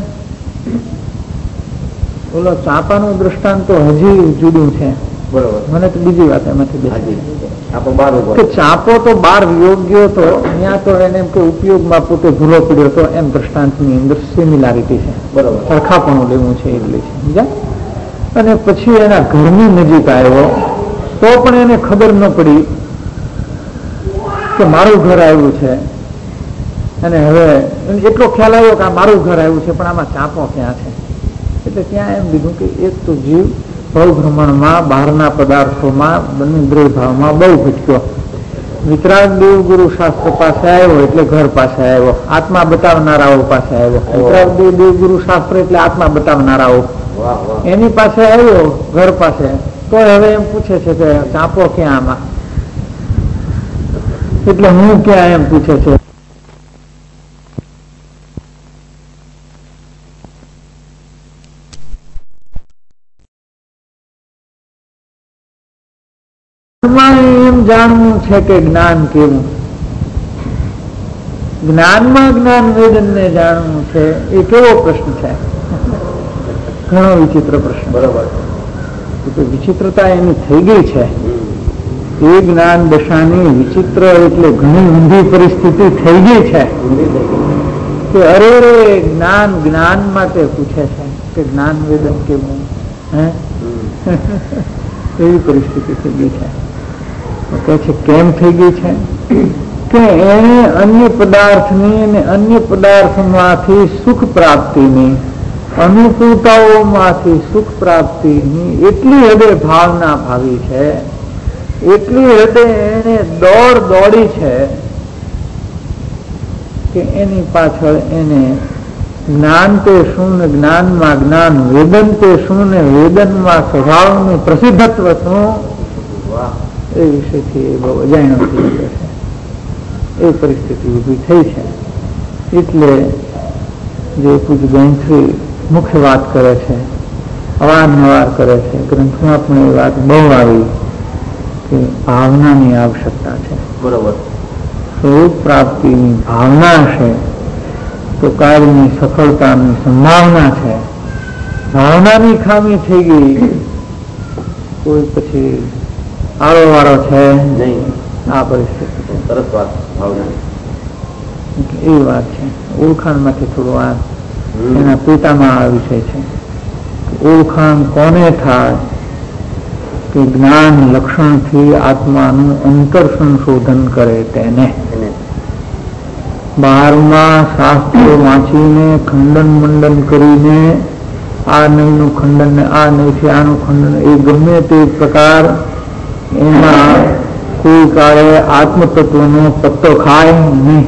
બોલો, ચાપાનું દ્રષ્ટાંત તો હજી જુદું છે. બરોબર. મને તો બીજી વાત એમાંથી કે ચાપો તો બહાર યોગ્ય તો અહીંયા તો એને એમ કે ઉપયોગમાં પોતે ભૂલો પડ્યો તો એમ દ્રષ્ટાંતની અંદર સિમિલારિટી છે. બરોબર. સરખાપણું લેવું છે એટલે છે. બીજા અને પછી એના ઘરની નજીક આવ્યો તો પણ એને ખબર ન પડી કે મારું ઘર આવ્યું છે. અને હવે એટલો ખ્યાલ આવ્યો કે આ મારું ઘર આવ્યું છે, પણ આમાં ચાપો ક્યાં છે. એટલે ત્યાં એમ લીધું કે એક તો જીવ ભ્રમણમાં, બહારના પદાર્થોમાં, બંને દ્રવ્ય ભાવમાં બહુ ભટક્યો. વિતરાગ દેવ ગુરુ શાસ્ત્ર પાસે આવ્યો એટલે ઘર પાસે આવ્યો, આત્મા બતાવનારાઓ પાસે આવ્યો. વિતરાગ દેવ ગુરુ શાસ્ત્ર એટલે આત્મા બતાવનારાઓ, એની પાસે આવ્યો ઘર પાસે. તો હવે એમ પૂછે છે કે ચાપો ક્યાં આમાં, એટલે હું ક્યાં એમ પૂછે છે. એમ જાણવું છે કે જ્ઞાન કેવું, જ્ઞાનમાં જ્ઞાન વેદન ને જાણવું છે. એ કેવો પ્રશ્ન છે? ઘણો વિચિત્ર પ્રશ્ન. બરોબર. વિચિત્રતા એની થઈ ગઈ છે. એ જ્ઞાન દશાની વિચિત્ર એટલે ઘણી ઊંધી પરિસ્થિતિ થઈ ગઈ છે કે અરે જ્ઞાન માટે પૂછે છે કે જ્ઞાન વેદન કેવું. એવી પરિસ્થિતિ થઈ ગઈ છે. કે છે કેમ થઈ ગઈ છે કે એને અન્ય પદાર્થની અને અન્ય પદાર્થમાંથી સુખ પ્રાપ્તિની અનુકૂળતાઓમાંથી સુખ પ્રાપ્તિની એટલી હદે ભાવના ભાવી છે, એટલી હદે એને દોડી છે કે એની પાછળ એને જ્ઞાન તે શું ને જ્ઞાનમાં જ્ઞાન, વેદન તે શું ને વેદનમાં સ્વભાવનું પ્રસિદ્ધત્વ શું, એ વિષયથી એ બહુ અજાણ્યો થઈ ગયો છે. એ પરિસ્થિતિ ઊભી થઈ છે. એટલે જે પૂજ્ય ગણશ્રી મુખ્ય વાત કરે છે, અવારનવાર કરે છે, ગ્રંથમાં પણ એ વાત બહુ આવી કે ભાવનાની આવશ્યકતા છે. બરોબર. સ્વરૂપ પ્રાપ્તિની ભાવના હશે તો કાર્યની સફળતાની સંભાવના છે. ભાવનાની ખામી થઈ ગઈ, કોઈ પછી આરો વાળો છે નહીં. આ પરિસ્થિતિ સરસ વાત. ભાવના એ વાત છે. ઓળખાણમાંથી થોડું આ એના પિતામાં આ વિષય છે. ઓળખાણ કોને થાય કે જ્ઞાન લક્ષણથી આત્માનું અંતર સંશોધન કરે તેને. બહારમાં શાસ્ત્રો વાંચીને ખંડન મંડન કરીને આ નહીંનું ખંડન ને આ નહીંથી આનું ખંડન, એ ગમે તે પ્રકાર એમાં કોઈ કાળે આત્મતત્વનો પત્તો ખાય નહીં.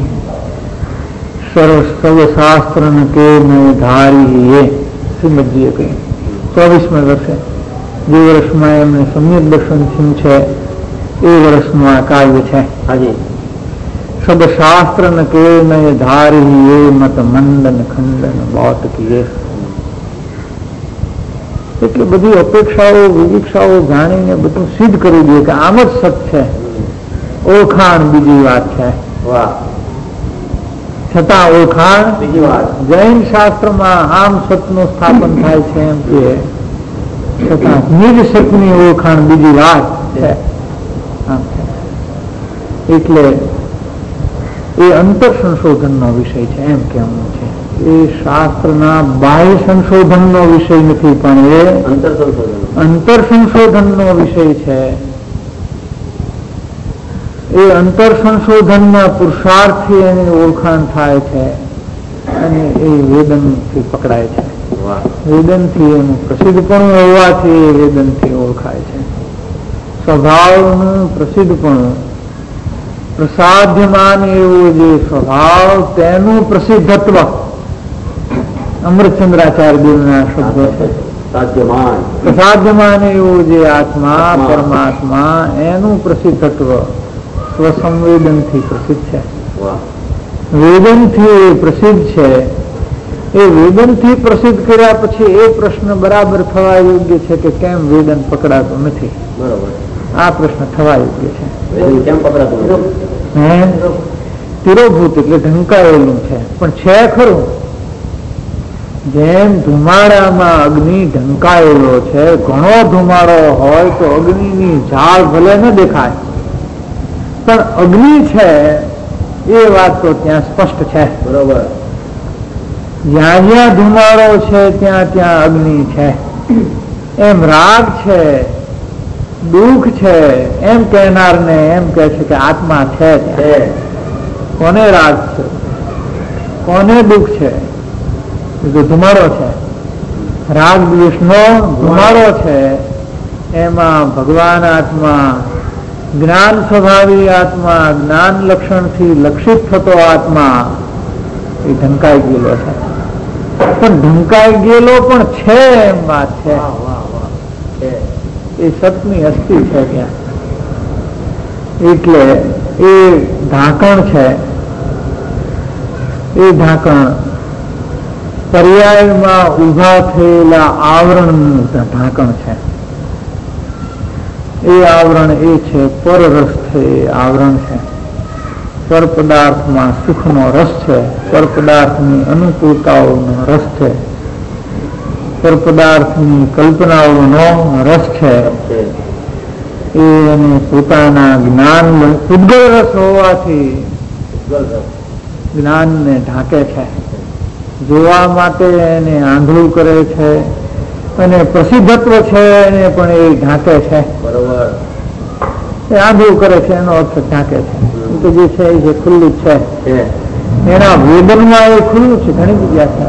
સર્વશાસ્ત્ર કે ધારી એ શ્રીમદજીએ કહ્યું 24મા વર્ષે જે વર્ષમાં એમને સમ્યક દર્શન થયું છે એ વર્ષનું આ કાવ્ય છે. હાજી. સર્વશાસ્ત્ર કે ધારી એ મત મંડન ખંડન બૌત કીએ. એટલે બધી અપેક્ષાઓ વિવિક્ષાઓ જાણીને બધું સિદ્ધ કરી દે કે આમ જ સત છે. ઓળખાણ બીજી વાત છે. છતાં ઓળખાણ બીજી વાત. જૈન શાસ્ત્રમાં આમ સતનું સ્થાપન થાય છે એમ કે છતાં નિજ સતની ઓળખાણ બીજી વાત છે. એટલે એ અંતર સંશોધનનો વિષય છે એમ કહેવું છે. એ શાસ્ત્રના બાહ્ય સંશોધનનો વિષય નથી, પણ એ અંતર સંશોધનનો વિષય છે. એ અંતર સંશોધનના પુરુષાર્થથી એની ઓળખાણ થાય છે અને એ વેદનથી પકડાય છે. વેદનથી એનું પ્રસિદ્ધપણું હોવાથી એ વેદનથી ઓળખાય છે. સ્વભાવનું પ્રસિદ્ધપણું, પ્રસાધ્યમાન એવું જે સ્વભાવ તેનું પ્રસિદ્ધત્વ અમૃતચંદ્રાચાર્યના શબ્દો છે. પ્રસાધ્યમાન એવું જે આત્મા પરમાત્મા એનું પ્રસિદ્ધત્વ સ્વસંવેદનથી પ્રસિદ્ધ છે. વેદનથી પ્રસિદ્ધ છે. એ વેદનથી પ્રસિદ્ધ કર્યા પછી એ પ્રશ્ન બરાબર થવા યોગ્ય છે કે કેમ વેદન પકડાતું નથી. બરોબર. આ પ્રશ્ન થવા યોગ્ય છે. કેમ પકડાતું તિરોભૂત એટલે ઢંકાયેલું છે, પણ છે ખરું. જેમ ધુમાડામાં અગ્નિ ઢંકાયેલો છે, ઘણો ધુમાડો હોય તો અગ્નિની ઝાળ ભલે ન દેખાય પણ અગ્નિ છે એ વાત તો ત્યાં સ્પષ્ટ છે. બરોબર. જ્યાં જ્યાં ધુમાડો છે ત્યાં ત્યાં અગ્નિ છે. એમ રાગ છે, દુઃખ છે, એમ કહેનારને એમ કહે છે કે આત્મા છે. કોને રાગ છે, કોને દુઃખ છે? ધુમાડો છે. રાગ દ્વેષનો ધુમાડો છે. એમાં ભગવાન આત્મા, જ્ઞાન સ્વભાવી આત્મા, જ્ઞાન લક્ષણથી લક્ષિત થતો આત્મા એ ઢંકાઈ ગયેલો છે. પણ ઢંકાઈ ગયેલો પણ છે એમ વાત છે. એ સતની અસ્થિ છે ત્યાં. એટલે એ ઢાંકણ છે. એ ઢાંકણ પર્યાયમાં ઉભા થયેલા આવરણનું ઢાંકણ છે. એ આવરણ એ છે પરરસ્થ. એ આવરણ છે. પર પદાર્થમાં સુખનો રસ છે. પર પદાર્થની અનુકૂળતાઓનો રસ છે. પર પદાર્થની કલ્પનાઓનો રસ છે. એ એને પોતાના જ્ઞાન ઉદ્ગલ રસ હોવાથી જ્ઞાનને ઢાંકે છે. જોવા માટે એને આંધળું કરે છે અને પ્રસિદ્ધત્વ છે એને પણ એ ઢાંકે છે. બરોબર. એ આંધળું કરે છે એનો અર્થ ઢાંકે છે. એ તો જે છે એ ખુલ્લું જ છે. એના વેદનમાં એ ખુલ્લું છે. ઘણી જગ્યા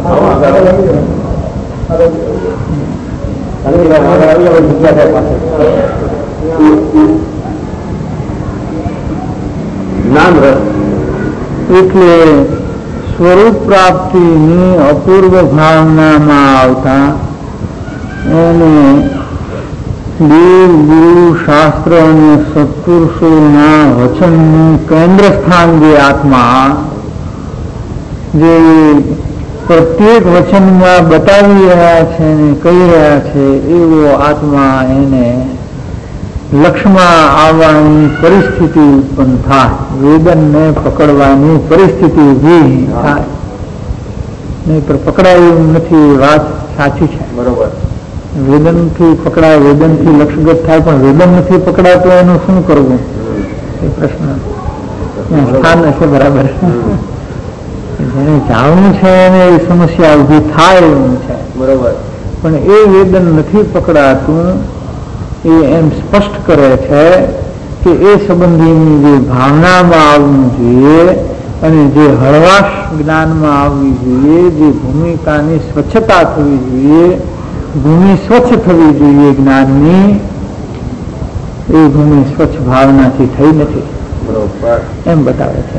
એટલે સ્વરૂપ પ્રાપ્તિની અપૂર્વ ભાવનામાં આવતા એને દેવ ગુરુ શાસ્ત્ર અને સત્પુરુષોના વચનનું કેન્દ્ર સ્થાન જે આત્મા જે પ્રત્યેક વચનમાં બતાવી રહ્યા છે ને કહી રહ્યા છે એવો આત્મા એને લક્ષ્યમાં આવવાની પરિસ્થિતિ ઉત્પન્ન થાય. વેદનને પકડવાની પરિસ્થિતિ ઊભી થાય. નહીં પણ પકડાયું નથી. વાત સાચી છે. બરોબર. વેદનથી પકડાય, વેદનથી લક્ષ્યગત થાય, પણ વેદન નથી પકડાતો એનું શું કરવું એ પ્રશ્ન સ્થાન હશે. બરાબર. જેને જાણવું છે એને એ સમસ્યા ઊભી થાય એવું છે. બરોબર. પણ એ વેદન નથી પકડાતું એ એમ સ્પષ્ટ કરે છે કે એ સંબંધીની જે ભાવનામાં આવવું જોઈએ અને જે હળવાશ જ્ઞાનમાં આવવી જોઈએ, જે ભૂમિકાની સ્વચ્છતા થવી જોઈએ, ભૂમિ સ્વચ્છ થવી જોઈએ જ્ઞાનની, એ ભૂમિ સ્વચ્છ ભાવનાથી થઈ નથી. બરોબર. એમ બતાવે છે.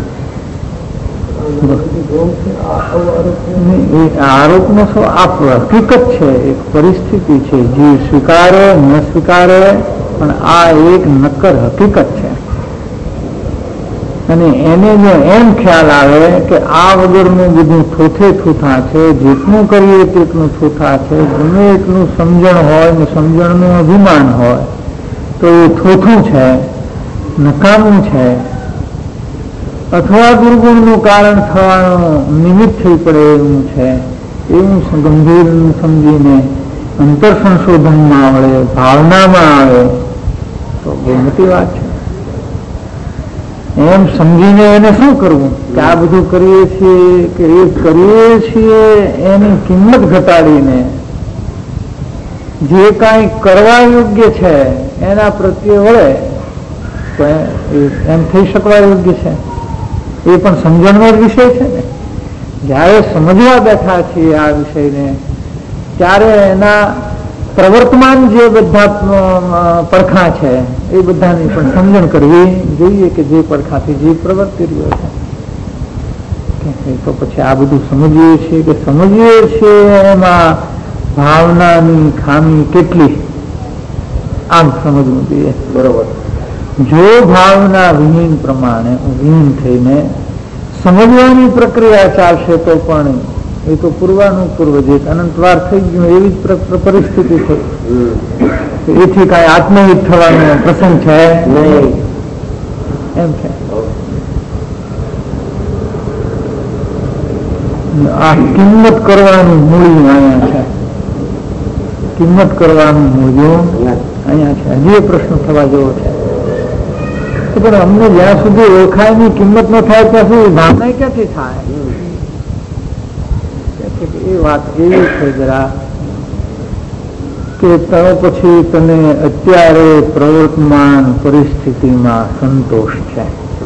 આરોપનો હકીકત છે, એક પરિસ્થિતિ છે. જીવ સ્વીકારે ન સ્વીકારે પણ આ એક નક્કર હકીકત છે. અને એને જો એમ ખ્યાલ આવે કે આ વગરનું બધું થોથે થૂથા છે, જેટલું કરીએ તેટલું થૂથા છે, ગમે એટલું સમજણ હોય ને સમજણનું અભિમાન હોય તો એ થોથું છે, નકામું છે, અથવા દુર્ગુણનું કારણ થવાનું નિમિત્ત થઈ પડે એવું છે, એવું ગંભીર સમજીને અંતર સંશોધનમાં આવે, ભાવનામાં આવે તો બહુ મોટી વાત છે. એમ સમજીને એને શું કરવું કે આ બધું કરીએ છીએ કે એ કરીએ છીએ એની કિંમત ઘટાડીને જે કાંઈ કરવા યોગ્ય છે એના પ્રત્યે વળે તો એમ થઈ શકવા યોગ્ય છે. એ પણ સમજણનો જ વિષય છે ને. જ્યારે સમજવા બેઠા છીએ આ વિષયને ત્યારે એના પ્રવર્તમાન જે બધા પડખા છે એ બધાની પણ સમજણ કરવી જોઈએ કે જે પડખાથી જે પ્રવર્તી રહ્યો છે. તો પછી આ બધું સમજીએ છીએ કે સમજીએ છીએ એમાં ભાવનાની ખામી કેટલી, આમ સમજવું જોઈએ. બરોબર. જો ભાવના વિહીન પ્રમાણે વિહીન થઈને સમજવાની પ્રક્રિયા ચાલશે તો પણ એ તો પૂર્વાનું પૂર્વ જે અનંતવાર થઈ ગયું એવી જ પરિસ્થિતિ થઈ. એથી કાંઈ આત્મહિત થવાનો પ્રસંગ છે નહીં એમ છે. આ કિંમત કરવાનું મૂળ્યું અહીંયા છે. કિંમત કરવાનું મૂળ્યું અહીંયા છે. હજી એ પ્રશ્ન થવા જેવો છે. પણ અમને જ્યાં સુધી ઓળખાયની કિંમત ન થાય ત્યાં સુધી ભાવના ક્યાંથી થાય? એ વાત એવી છે જરા કે તમે પછી તને અત્યારે પ્રવર્તમાન પરિસ્થિતિમાં સંતોષ છે,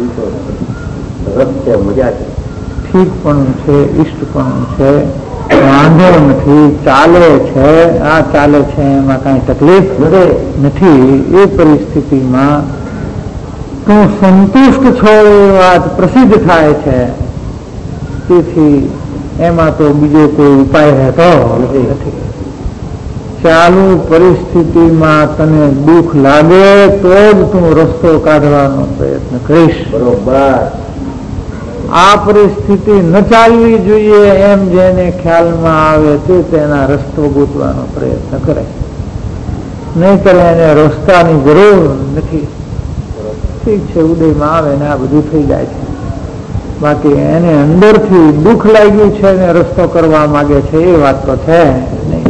ઠીકપણું છે, ઈષ્ટપણું છે, વાંધો નથી, ચાલે છે, આ ચાલે છે એમાં કાંઈ તકલીફ નથી. એ પરિસ્થિતિમાં તું સંતુષ્ટ છો એ વાત પ્રસિદ્ધ થાય છે. તેથી એમાં તો બીજો કોઈ ઉપાય રહેતો નથી. ચાલુ પરિસ્થિતિમાં તને દુઃખ લાગે તો જ તું રસ્તો કાઢવાનો પ્રયત્ન કરીશ. બરોબર. આ પરિસ્થિતિ ન ચાલવી જોઈએ એમ જેને ખ્યાલમાં આવે તે તેના રસ્તો ગોતવાનો પ્રયત્ન કરે, નહીંતર એને રસ્તાની જરૂર નથી. ઠીક છે, ઉદયમાં આવે ને આ બધું થઈ જાય છે. બાકી એને અંદરથી દુઃખ લાગ્યું છે ને રસ્તો કરવા માંગે છે એ વાત તો છે નહીં.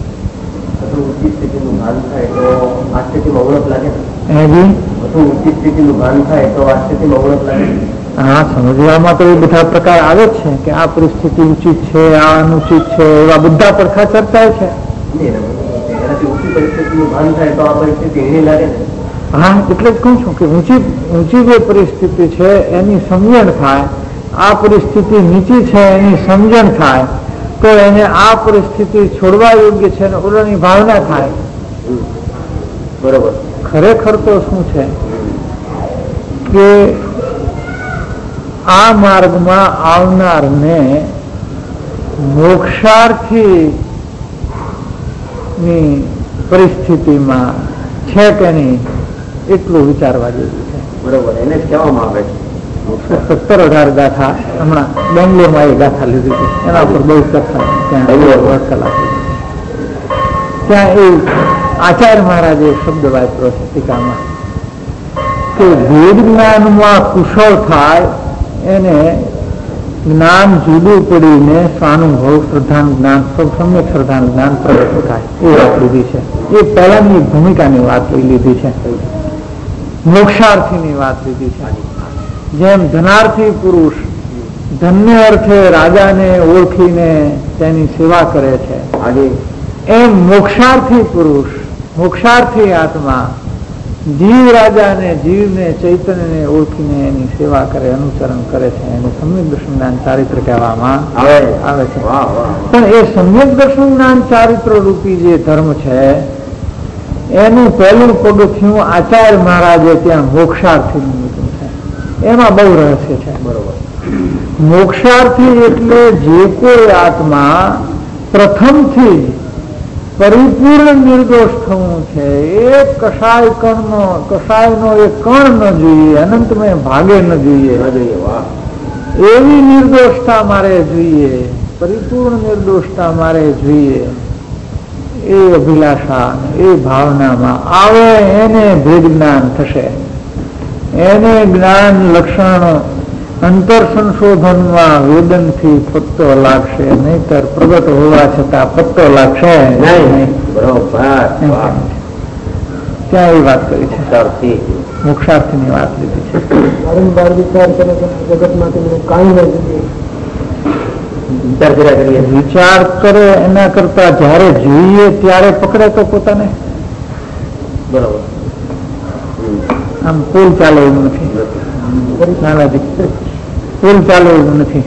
હા, સમજવામાં તો એ બધા પ્રકાર આવે જ છે કે આ પરિસ્થિતિ ઉચિત છે, આ અનુચિત છે, એવા બધા પડખા ચર્ચાય છે. હા, એટલે જ કહું છું કે ઊંચી જે પરિસ્થિતિ છે એની સમજણ થાય, આ પરિસ્થિતિ નીચી છે એની સમજણ થાય તો એને આ પરિસ્થિતિ છોડવા યોગ્ય છે અને ઓલાની ભાવના થાય. બરોબર. ખરેખર તો શું છે કે આ માર્ગમાં આવનારને મોક્ષાર્થી ની પરિસ્થિતિમાં છે કે નહીં એટલું વિચારવા જેવું છે. બરોબર, એને જ કહેવામાં આવે છે. 17-18 ગાથા હમણાં બેંગ્લોરમાં એ ગાથા લીધી હતી, એના ઉપર બહુ કથા ત્યાં એ આચાર્ય મહારાજે શબ્દ વાપર્યો છે ટીકામાં કે વેદ જ્ઞાનમાં કુશળ થાય એને જ્ઞાન જુદું પડીને સ્વાનુભવ શ્રદ્ધાનું જ્ઞાન, સમ્યક શ્રદ્ધાનું જ્ઞાન પ્રગટ થાય. એ વાત લીધી છે. એ પહેલાની ભૂમિકાની વાત લઈ લીધી છે. મોક્ષાર્થીની વાત લીધી છે. જેમ ધનાર્થી પુરુષ ધન્ય અર્થે રાજાને ઓળખીને તેની સેવા કરે છે, એમ મોક્ષાર્થી પુરુષ, મોક્ષાર્થી આત્મા જીવ રાજાને, જીવને, ચૈતન્યને ઓળખીને એની સેવા કરે, અનુસરણ કરે છે. એને સમ્યક દર્શન જ્ઞાન ચારિત્ર કહેવામાં આવે છે. પણ એ સમ્યક દર્શન જ્ઞાન ચારિત્ર રૂપી જે ધર્મ છે એનું પહેલું પગથિયું આચાર્ય મહારાજે ત્યાં મોક્ષાર્થીનું મૂક્યું છે. એમાં બહુ રહસ્ય છે. બરોબર. મોક્ષાર્થી એટલે જે કોઈ આત્મા પ્રથમથી જ પરિપૂર્ણ નિર્દોષ થવું છે. એક કસાયનો એક કણ ન જોઈએ, અનંતમય ભાગે ન જોઈએ, એવી નિર્દોષતા મારે જોઈએ, પરિપૂર્ણ નિર્દોષતા મારે જોઈએ. એ અભિલાષા, એ ભાવનામાં આવે એને ભેદ જ્ઞાન થશે. એને જ્ઞાન લક્ષણ અંતર સંશોધનમાં વેદનથી પત્તો લાગશે, નહીતર પ્રગટ હોવા છતાં પત્તો લાગશે નહીં. ત્યાં એ વાત કરી છે, મોક્ષાર્થીની વાત લીધી છે. વારંવાર વિચાર કરે કે જગતમાંથી મને કાંઈ નહીં વિચાર કરે એના કરતા જયારે જોઈએ ત્યારે પકડે તો પોતાને. બરોબર. આમ પુલ ચાલે એવું નથી, પુલ ચાલે એવું નથી.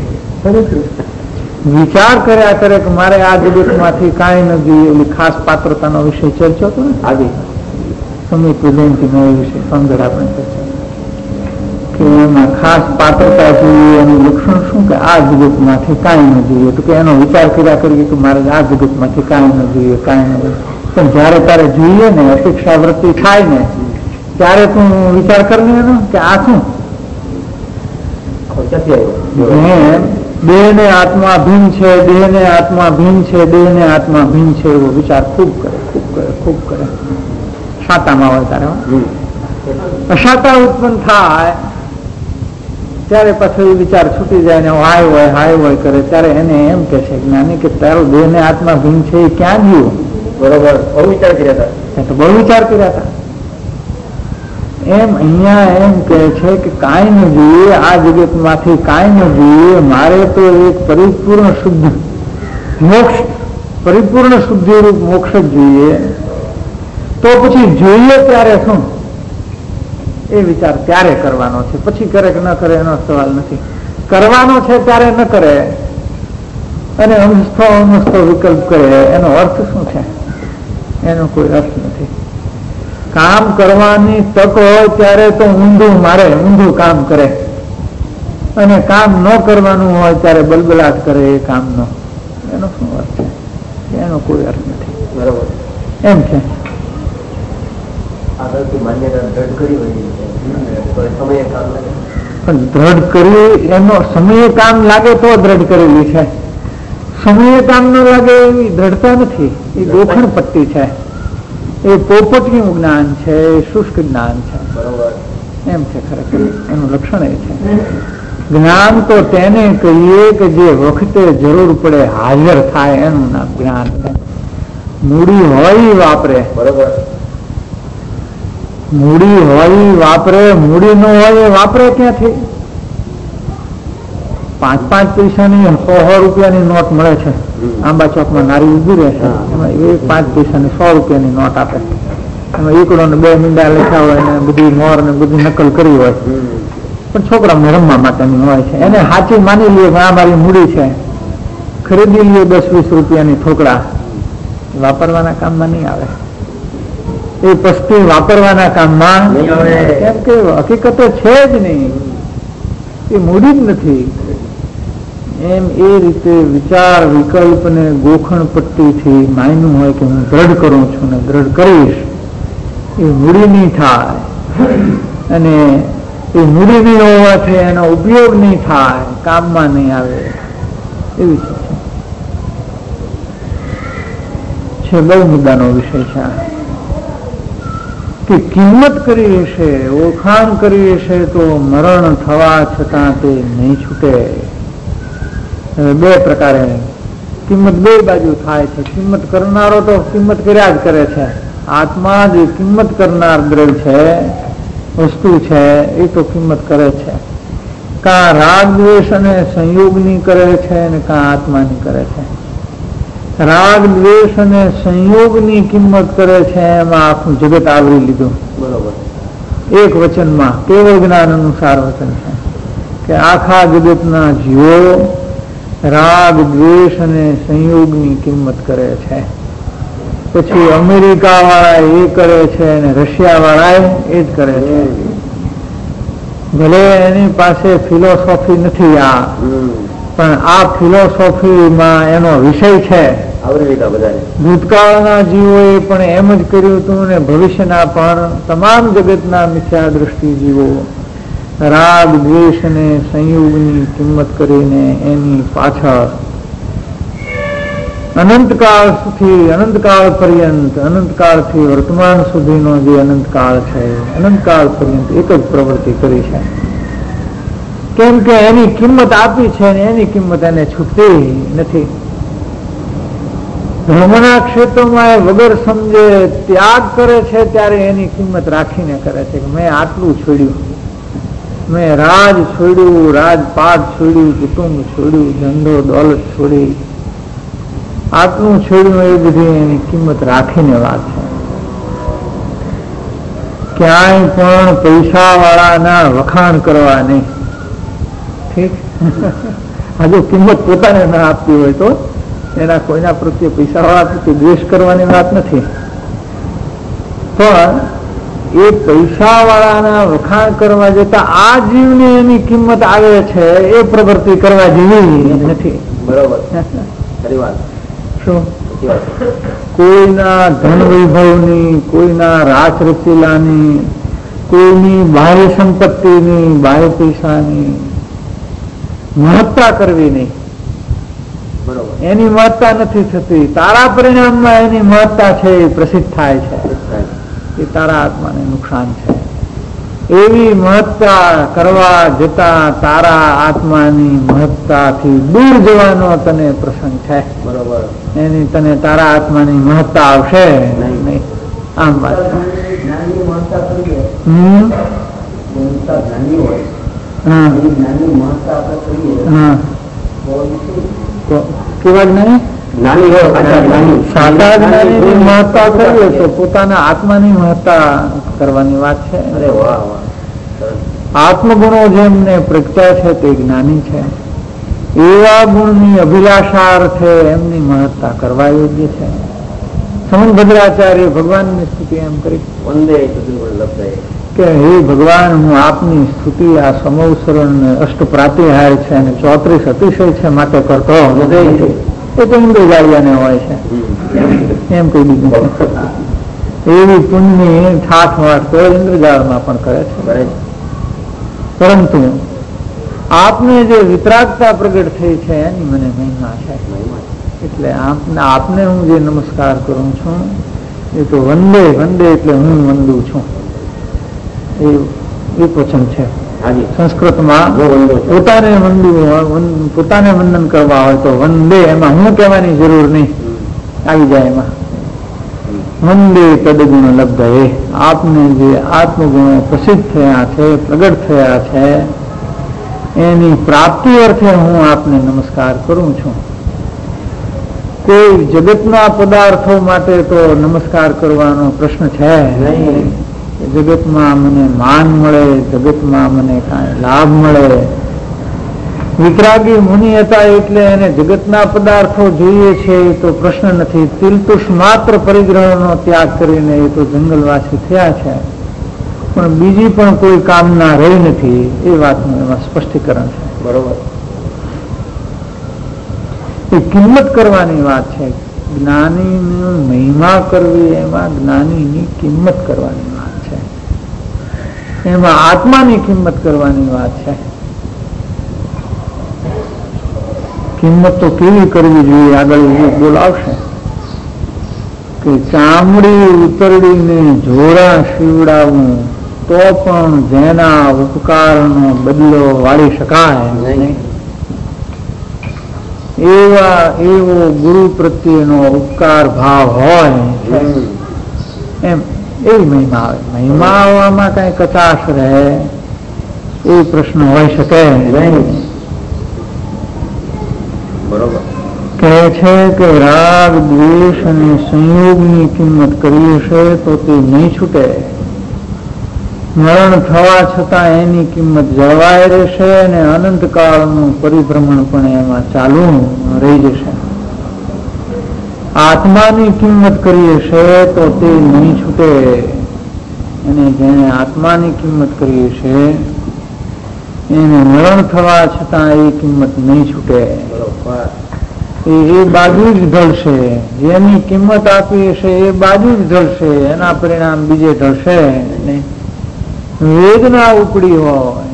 વિચાર કર્યા કરે કે મારે આ જગતમાંથી કાંઈ ન જોઈએ. એવી ખાસ પાત્રતાનો વિષય ચર્ચો હતો ને આજે સમિત જયંતિનો એ વિષય સંદર આપણે ચર્ચા કે એમાં ખાસ પાત્રતા જોઈએ એનું લક્ષણ શું કે આ જગતમાંથી કાંઈ ન જોઈએ. તો કે એનો વિચાર કર્યા કરીએ કે મારે આ જગતમાંથી કાંઈ ન જોઈએ, કાંઈ ન જોઈએ. પણ જયારે તારે જોઈએ ને, અપેક્ષા વૃત્તિ થાય ને, ત્યારે તું વિચાર કરીને એનો કે આ શું દેહ ને આત્મા ભિન્ન છે, દેહ ને આત્મા ભિન્ન છે, દેહ ને આત્મા ભિન્ન છે, એવો વિચાર ખૂબ કરે, ખૂબ કરે, ખૂબ કરે. શાતામાં હોય તારે અશાતા ઉત્પન્ન થાય ત્યારે પછી એ વિચાર છૂટી જાય ને હાય હોય કરે. ત્યારે એને એમ કે છે જ્ઞાની કે તારો દેહ ને આત્મા ભિન્ન છે એ ક્યાં ગયું? બરોબર, બહુ વિચાર કર્યા હતા. તો બહુ વિચાર કર્યા હતા. એમ અહીંયા એમ કે છે કે કાંઈ ન જોઈએ, આ જગતમાંથી કાંઈ ન જોઈએ, મારે તો એક પરિપૂર્ણ શુદ્ધ મોક્ષ, પરિપૂર્ણ શુદ્ધિરૂપ મોક્ષ જ જોઈએ. તો પછી જોઈએ ત્યારે શું એ વિચાર ત્યારે કરવાનો છે. પછી કરે કે ન કરે એનો સવાલ નથી. કરવાનો છે ત્યારે ન કરે અને અમસ્તો વિકલ્પ કરે એનો અર્થ શું છે? એનો કોઈ અર્થ નથી. કામ કરવાની તક હોય ત્યારે તો ઊંધું કામ કરે અને કામ ન કરવાનું હોય ત્યારે બલબલાટ કરે એ કામનો. એનો શું અર્થ છે? એનો કોઈ અર્થ નથી. બરોબર, એમ છે. પણ દ્રઢ કરવી એનો સમયે કામ લાગે તો દ્રઢ કરેલી છે. સમયે કામ ન લાગે એવી દ્રઢતા નથી. એ ગોખણ પટ્ટી છે. એ પોપટનું જ્ઞાન છે, શુષ્ક જ્ઞાન છે. બરોબર, એમ છે. ખરેખર એનું લક્ષણ એ છે. જ્ઞાન તો તેને કહીએ કે જે વખતે જરૂર પડે હાજર થાય એનું નામ જ્ઞાન છે. મૂડી હોય વાપરે. બરોબર, મૂડી હોય વાપરે, મૂડી ન હોય વાપરે ક્યાંથી? 5 પૈસાની 100 રૂપિયાની નોટ મળે છે. આંબા ચોકમાં નારી ઉભી રહે છે, એમાં 5 પૈસાની 100 રૂપિયાની નોટ આપે. એમાં એકડો ને 2 મીંડા લખ્યા હોય ને બધી મોર ને બધી નકલ કરી હોય, પણ છોકરાઓને રમવા માટેની હોય છે. એને સાચી માની લઈએ કે આ મારી મૂડી છે, ખરીદી લઈએ 10-20 રૂપિયાની ઠોકડા, વાપરવાના કામમાં નહીં આવે. એ પસ્તી વાપરવાના કામમાં કેમ કે હકીકતો છે જ નહીં, એ મૂડી જ નથી. એમ એ રીતે વિચાર વિકલ્પ ને ગોખણ પટ્ટીથી માન્યું હોય કે હું દ્રઢ કરું છું ને દ્રઢ કરીશ, એ મૂડી નહીં થાય. અને એ મૂડી નહીં હોવાથી એનો ઉપયોગ નહીં થાય, કામમાં નહીં આવે. એવી છે. બહુ મુદ્દાનો વિષય છે કે કિંમત કરી હશે, ઓળખાણ કરી હશે તો મરણ થવા છતાં તે નહીં છૂટે. 2 પ્રકારે કિંમત 2 બાજુ થાય છે. કિંમત કરનારો તો કિંમત કર્યા જ કરે છે. આત્મા જે કિંમત કરનાર દ્રવ્ય છે, વસ્તુ છે, એ તો કિંમત કરે છે. કાં રાગ દ્વેષ અને સંયોગની કરે છે અને કાં આત્માની કરે છે. રાગ દ્વેષ અને સંયોગની કિંમત કરે છે એમાં આખું જગત આવરી લીધું. બરોબર. એક વચનમાં કેવળ જ્ઞાન અનુસાર વચન છે કે આખા જગતના જીવો રાગ દ્વેષ અને સંયોગની કિંમત કરે છે. પછી અમેરિકા વાળા એ કરે છે અને રશિયા વાળા એ જ કરે છે. ભલે એની પાસે ફિલોસોફી નથી આ, પણ આ ફિલોસોફીમાં એનો વિષય છે. ભૂતકાળના જીવોએ પણ એમ જ કર્યું હતું ને ભવિષ્યના પણ તમામ જગતના મિથ્યા દ્રષ્ટિ જીવો રાગ દ્વેષ અને સંયોગની કિંમત કરીને એની પાછળ અનંતકાળથી અનંતકાળ પર્યંત, અનંતકાળથી વર્તમાન સુધીનો જે અનંતકાળ છે, અનંતકાળ પર્યંત એક જ પ્રવૃત્તિ કરી છે. કેમ કે એની કિંમત આપી છે ને એની કિંમત એને છૂટતી નથી. ધર્મના ક્ષેત્રમાં એ વગર સમજે ત્યાગ કરે છે ત્યારે એની કિંમત રાખીને કરે છે કે મેં આટલું છોડ્યું, મેં રાજ છોડ્યું, રાજપાટ છોડ્યું, કુટુંબ છોડ્યું, ધંધો દોલત છોડી, આટલું છોડ્યું. એ બધી એની કિંમત રાખીને વાત છે. ક્યાંય પણ પૈસા વાળાના વખાણ કરવા નહીં. ઠીક, હજુ કિંમત પોતાને ના આપતી હોય તો એના કોઈના પ્રત્યે પૈસા વાળા પ્રત્યે દ્વેષ કરવાની વાત નથી, પણ એ પૈસા વાળાના વખાણ કરવા જતા આ જીવને એની કિંમત આવે છે એ પ્રવૃત્તિ કરવા જેવી નથી. બરોબર. શું કોઈના ધન વૈભવની, કોઈના રાચ રચીલાની, કોઈની બાહ્ય સંપત્તિની, બાહ્ય પૈસાની મહત્તા કરવી નહીં. એની મહત્તા નથી થતી. તારા પરિણામમાં એની મહત્તા છે એ પ્રસિદ્ધ થાય છે, એ તારા આત્માને નુકસાન છે. એવી મહત્તા કરવા જતા તારા આત્માની મહત્તાથી દૂર જવાનો તને પ્રસંગ છે. બરોબર. એની તને તારા આત્માની મહત્તા આવશે નહીં. આમ વાત છે. કેવા જ્ઞાની? સાદા જ્ઞાનીની મહત્તા કરીએ તો પોતાના આત્માની મહત્તા કરવાની વાત છે. આત્મગુણો જેમને પ્રગટ્યા છે તે જ્ઞાની છે. એવા ગુણની અભિલાષા અર્થે એમની મહત્તા કરવા યોગ્ય છે. સમન ભદ્રાચાર્ય ભગવાનની સ્તુતિ એમ કરી કે હે ભગવાન, હું આપની સ્તુતિ આ સમવસરણ અષ્ટ પ્રાતિહાર છે અને 34 અતિશય છે માટે કરતો નથી. એ તો ઇન્દ્રજાળિયાને હોય છે એમ કહી દીધું. એવી પુણ્યની ઠાઠ વાઠ તો ઇન્દ્રજાળમાં પણ કરે છે. પરંતુ આપને જે વિતરાગતા પ્રગટ થઈ છે એની મને મહિમા છે. એટલે આપને હું જે નમસ્કાર કરું છું એ તો વંદે વંદે એટલે હું વંદું છું. એ વચન છે સંસ્કૃતમાં. પોતાને વંદન કરવા હોય તો વંદે, એમાં હું કહેવાની જરૂર નહીં, આવી જાય એમાં. વંદે તદગુણ લબ્ધ. આપને જે આત્મગુણો પ્રસિદ્ધ થયા છે, પ્રગટ થયા છે, એની પ્રાપ્તિ અર્થે હું આપને નમસ્કાર કરું છું. કોઈ જગતના પદાર્થો માટે તો નમસ્કાર કરવાનો પ્રશ્ન છે નહીં. જગતમાં મને માન મળે, જગતમાં મને કાંઈ લાભ મળે. વિતરાગી મુનિ હતા એટલે એને જગતના પદાર્થો જોઈએ છે એ તો પ્રશ્ન નથી. તિલતુષ માત્ર પરિગ્રહનો ત્યાગ કરીને એ તો જંગલવાસી થયા છે, પણ બીજી પણ કોઈ કામના રહી નથી એ વાતનું એમાં સ્પષ્ટીકરણ છે. બરોબર. એ કિંમત કરવાની વાત છે. જ્ઞાનીની મહિમા કરવી એમાં જ્ઞાનીની કિંમત કરવાની વાત છે, એમાં આત્માની કિંમત કરવાની વાત છે. કિંમત તો કેવી કરવી જોઈએ આગળ બોલાવશે કે ચામડી ઉતરડીને જોરા શીવડાવું તો પણ જેના ઉપકારનો બદલો વાળી શકાય નહીં, એવો ગુરુ પ્રત્યેનો ઉપકાર ભાવ હોય એમ એવી મહિમા આવે. મહિમા આવવામાં કઈ કચાશ રહે એ પ્રશ્ન હોઈ શકે નહીં. બરોબર. કહે છે કે રાગ દ્વેષ અને સંયોગની કિંમત કરી છે તો તે નહીં છૂટે. મરણ થવા છતાં એની કિંમત જળવાઈ રહેશે અને અનંતકાળનું પરિભ્રમણ પણ એમાં ચાલુ રહી જશે. આત્માની કિંમત કરીએ છે તો તે નહીં છૂટે, અને જેને આત્માની કિંમત કરીએ છે એને મરણ થવા છતાં એ કિંમત નહીં છૂટે. એ બાજુ જ ઢળશે. જેની કિંમત આપી છે એ બાજુ જ ઢળશે, એના પરિણામ બીજે ઢળશે નહીં. વેદના ઉપડી હોય,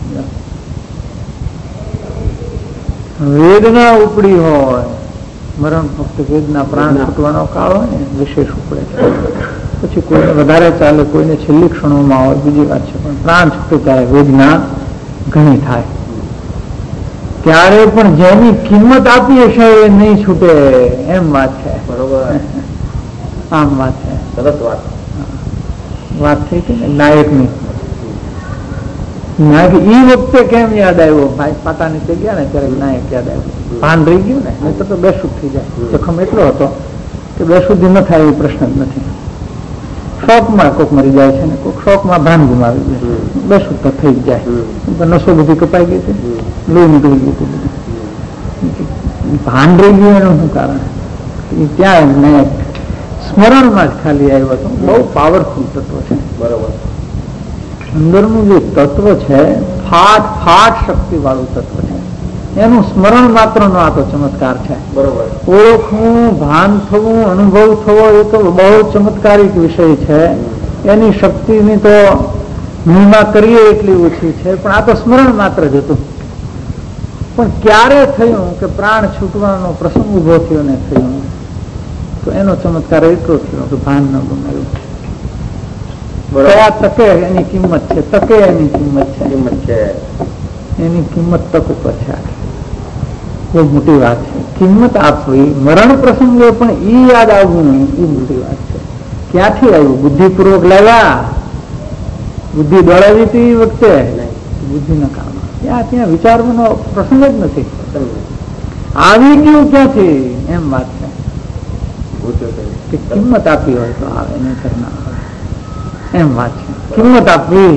વેદના ઉપડી હોય, મરણ ફક્ત વેદના પ્રાણ છૂટવાનો કાળ હોય ને વિશેષ ઉપડે છે. પછી કોઈને વધારે ચાલે, કોઈને છેલ્લી ક્ષણોમાં હોય, બીજી વાત છે. પણ પ્રાણ છૂટે ત્યારે વેદના ઘણી થાય. ત્યારે પણ જેની કિંમત આપી હશે એ નહીં છૂટે એમ વાત છે. બરોબર. આમ વાત છે. સરસ વાત. વાત થઈ હતી ને નાયકની. નાયક ઈ વખતે કેમ યાદ આવ્યો? ભાઈ પાટા નીચે ગયા ને ત્યારે નાયક યાદ આવ્યો. ભાન રહી ગયું ને, નહીં તો બેશુદ્ધ થઈ જાય. જખમ એટલો હતો કે બેશુદ્ધિ ન થાય એ પ્રશ્ન જ નથી. શોકમાં કોક મરી જાય છે ને કોક શોકમાં ભાન ગુમાવી દે, બેશુદ્ધ તો થઈ જ જાય. નસો બધી કપાઈ ગઈ છે, લોહી નીકળી ગયું હતું. ભાન રહી ગયું એનું શું કારણ? ત્યાં નાયક સ્મરણમાં જ ખાલી આવ્યો હતો. બહુ પાવરફુલ તત્વ છે. બરોબર. અંદરનું જે તત્વ છે ફાટ શક્તિ વાળું તત્વ છે, એનું સ્મરણ માત્ર નો આ તો ચમત્કાર છે. બરોબર. ઓળખવું, ભાન થવું, અનુભવ થવો એ તો બહુ ચમત્કારિક વિષય છે. એની શક્તિની તો મહિમા કરીએ એટલી ઓછી છે, પણ આ તો સ્મરણ માત્ર જ હતું. પણ ક્યારે થયું કે પ્રાણ છૂટવાનો પ્રસંગ ઉભો થયો ને થયું, તો એનો ચમત્કાર એટલો થયો કે ભાન ન ગુમાવ્યું. કયા તકે એની કિંમત છે, તકે એની કિંમત છે, એની કિંમત તક ઉપર છે. બહુ મોટી વાત છે. કિંમત આપવી મરણ પ્રસંગે પણ ઈ યાદ આવવું એ મોટી વાત છે. ક્યાંથી આવ્યું? બુદ્ધિપૂર્વક લાવ્યા, બુદ્ધિ દોડાવી હતી એ વખતે બુદ્ધિ ના કામ. ત્યાં વિચારવાનો પ્રસંગ જ નથી. આવી ગયું ક્યાંથી એમ વાત છે. કે કિંમત આપી હોય તો આવે, નહીતર ના આવે એમ વાત છે. કિંમત આપવી,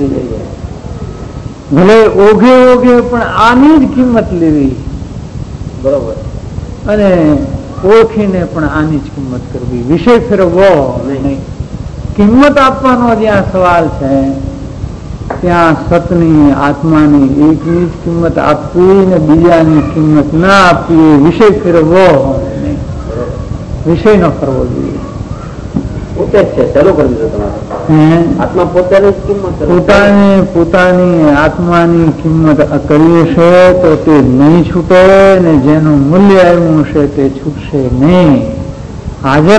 ભલે ઓઘે ઓઘે પણ આની જ કિંમત લેવી. બરોબર. અને ઓળખીને પણ આની જ કિંમત કરવી. વિષય ફેરવવો નહીં. કિંમત આપવાનો જ્યાં સવાલ છે ત્યાં સતની, આત્માની એકની જ કિંમત આપવી ને બીજાની કિંમત ના આપવી. વિષય ફેરવવો નહીં, વિષય ન કરવો જોઈએ. પોતે જ છે. ચાલુ કરી દીધો તમારે. આત્મા પોતાની કિંમત પોતાની આત્માની કિંમત કરીએ છે તો તે નહીં છૂટે, ને જેનું મૂલ્ય આવ્યું હશે તે છૂટશે નહીં. હાજર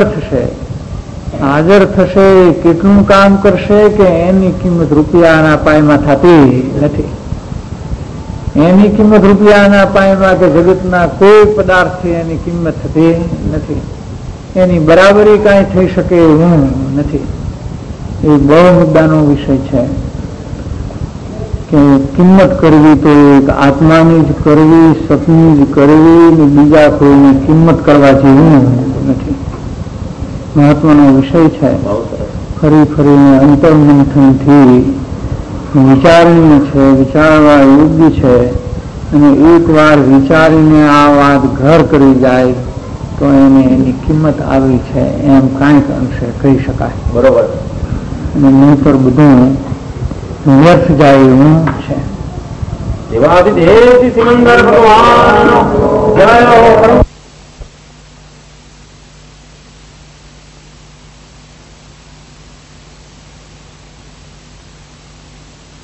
થશે. કેટલું કામ કરશે કે એની કિંમત રૂપિયાના પાયમાં થતી નથી. એની કિંમત રૂપિયાના પાયમાં કે જગતના કોઈ પદાર્થથી એની કિંમત થતી નથી. એની બરાબરી કાંઈ થઈ શકે એવું નથી. એ બહુ મુદ્દાનો વિષય છે કે કિંમત કરવી તો એક આત્માની જ કરવી, સતની જ કરવી ને બીજા કોઈને કિંમત કરવા જેવું નથી. મહત્વનો વિષય છે. ફરી ફરીને અંતર્મંથનથી વિચારણીય છે, વિચારવા યોગ્ય છે. અને એક વાર વિચારીને આ વાત ઘર કરી જાય તો એને એની કિંમત આવી છે એમ કાંઈક અંશે કહી શકાય. બરોબર. અને નહીંતર બધું વ્યર્થ જાય એવું છે. દેવાધિદેવ સિમંદર ભગવાન જય હો.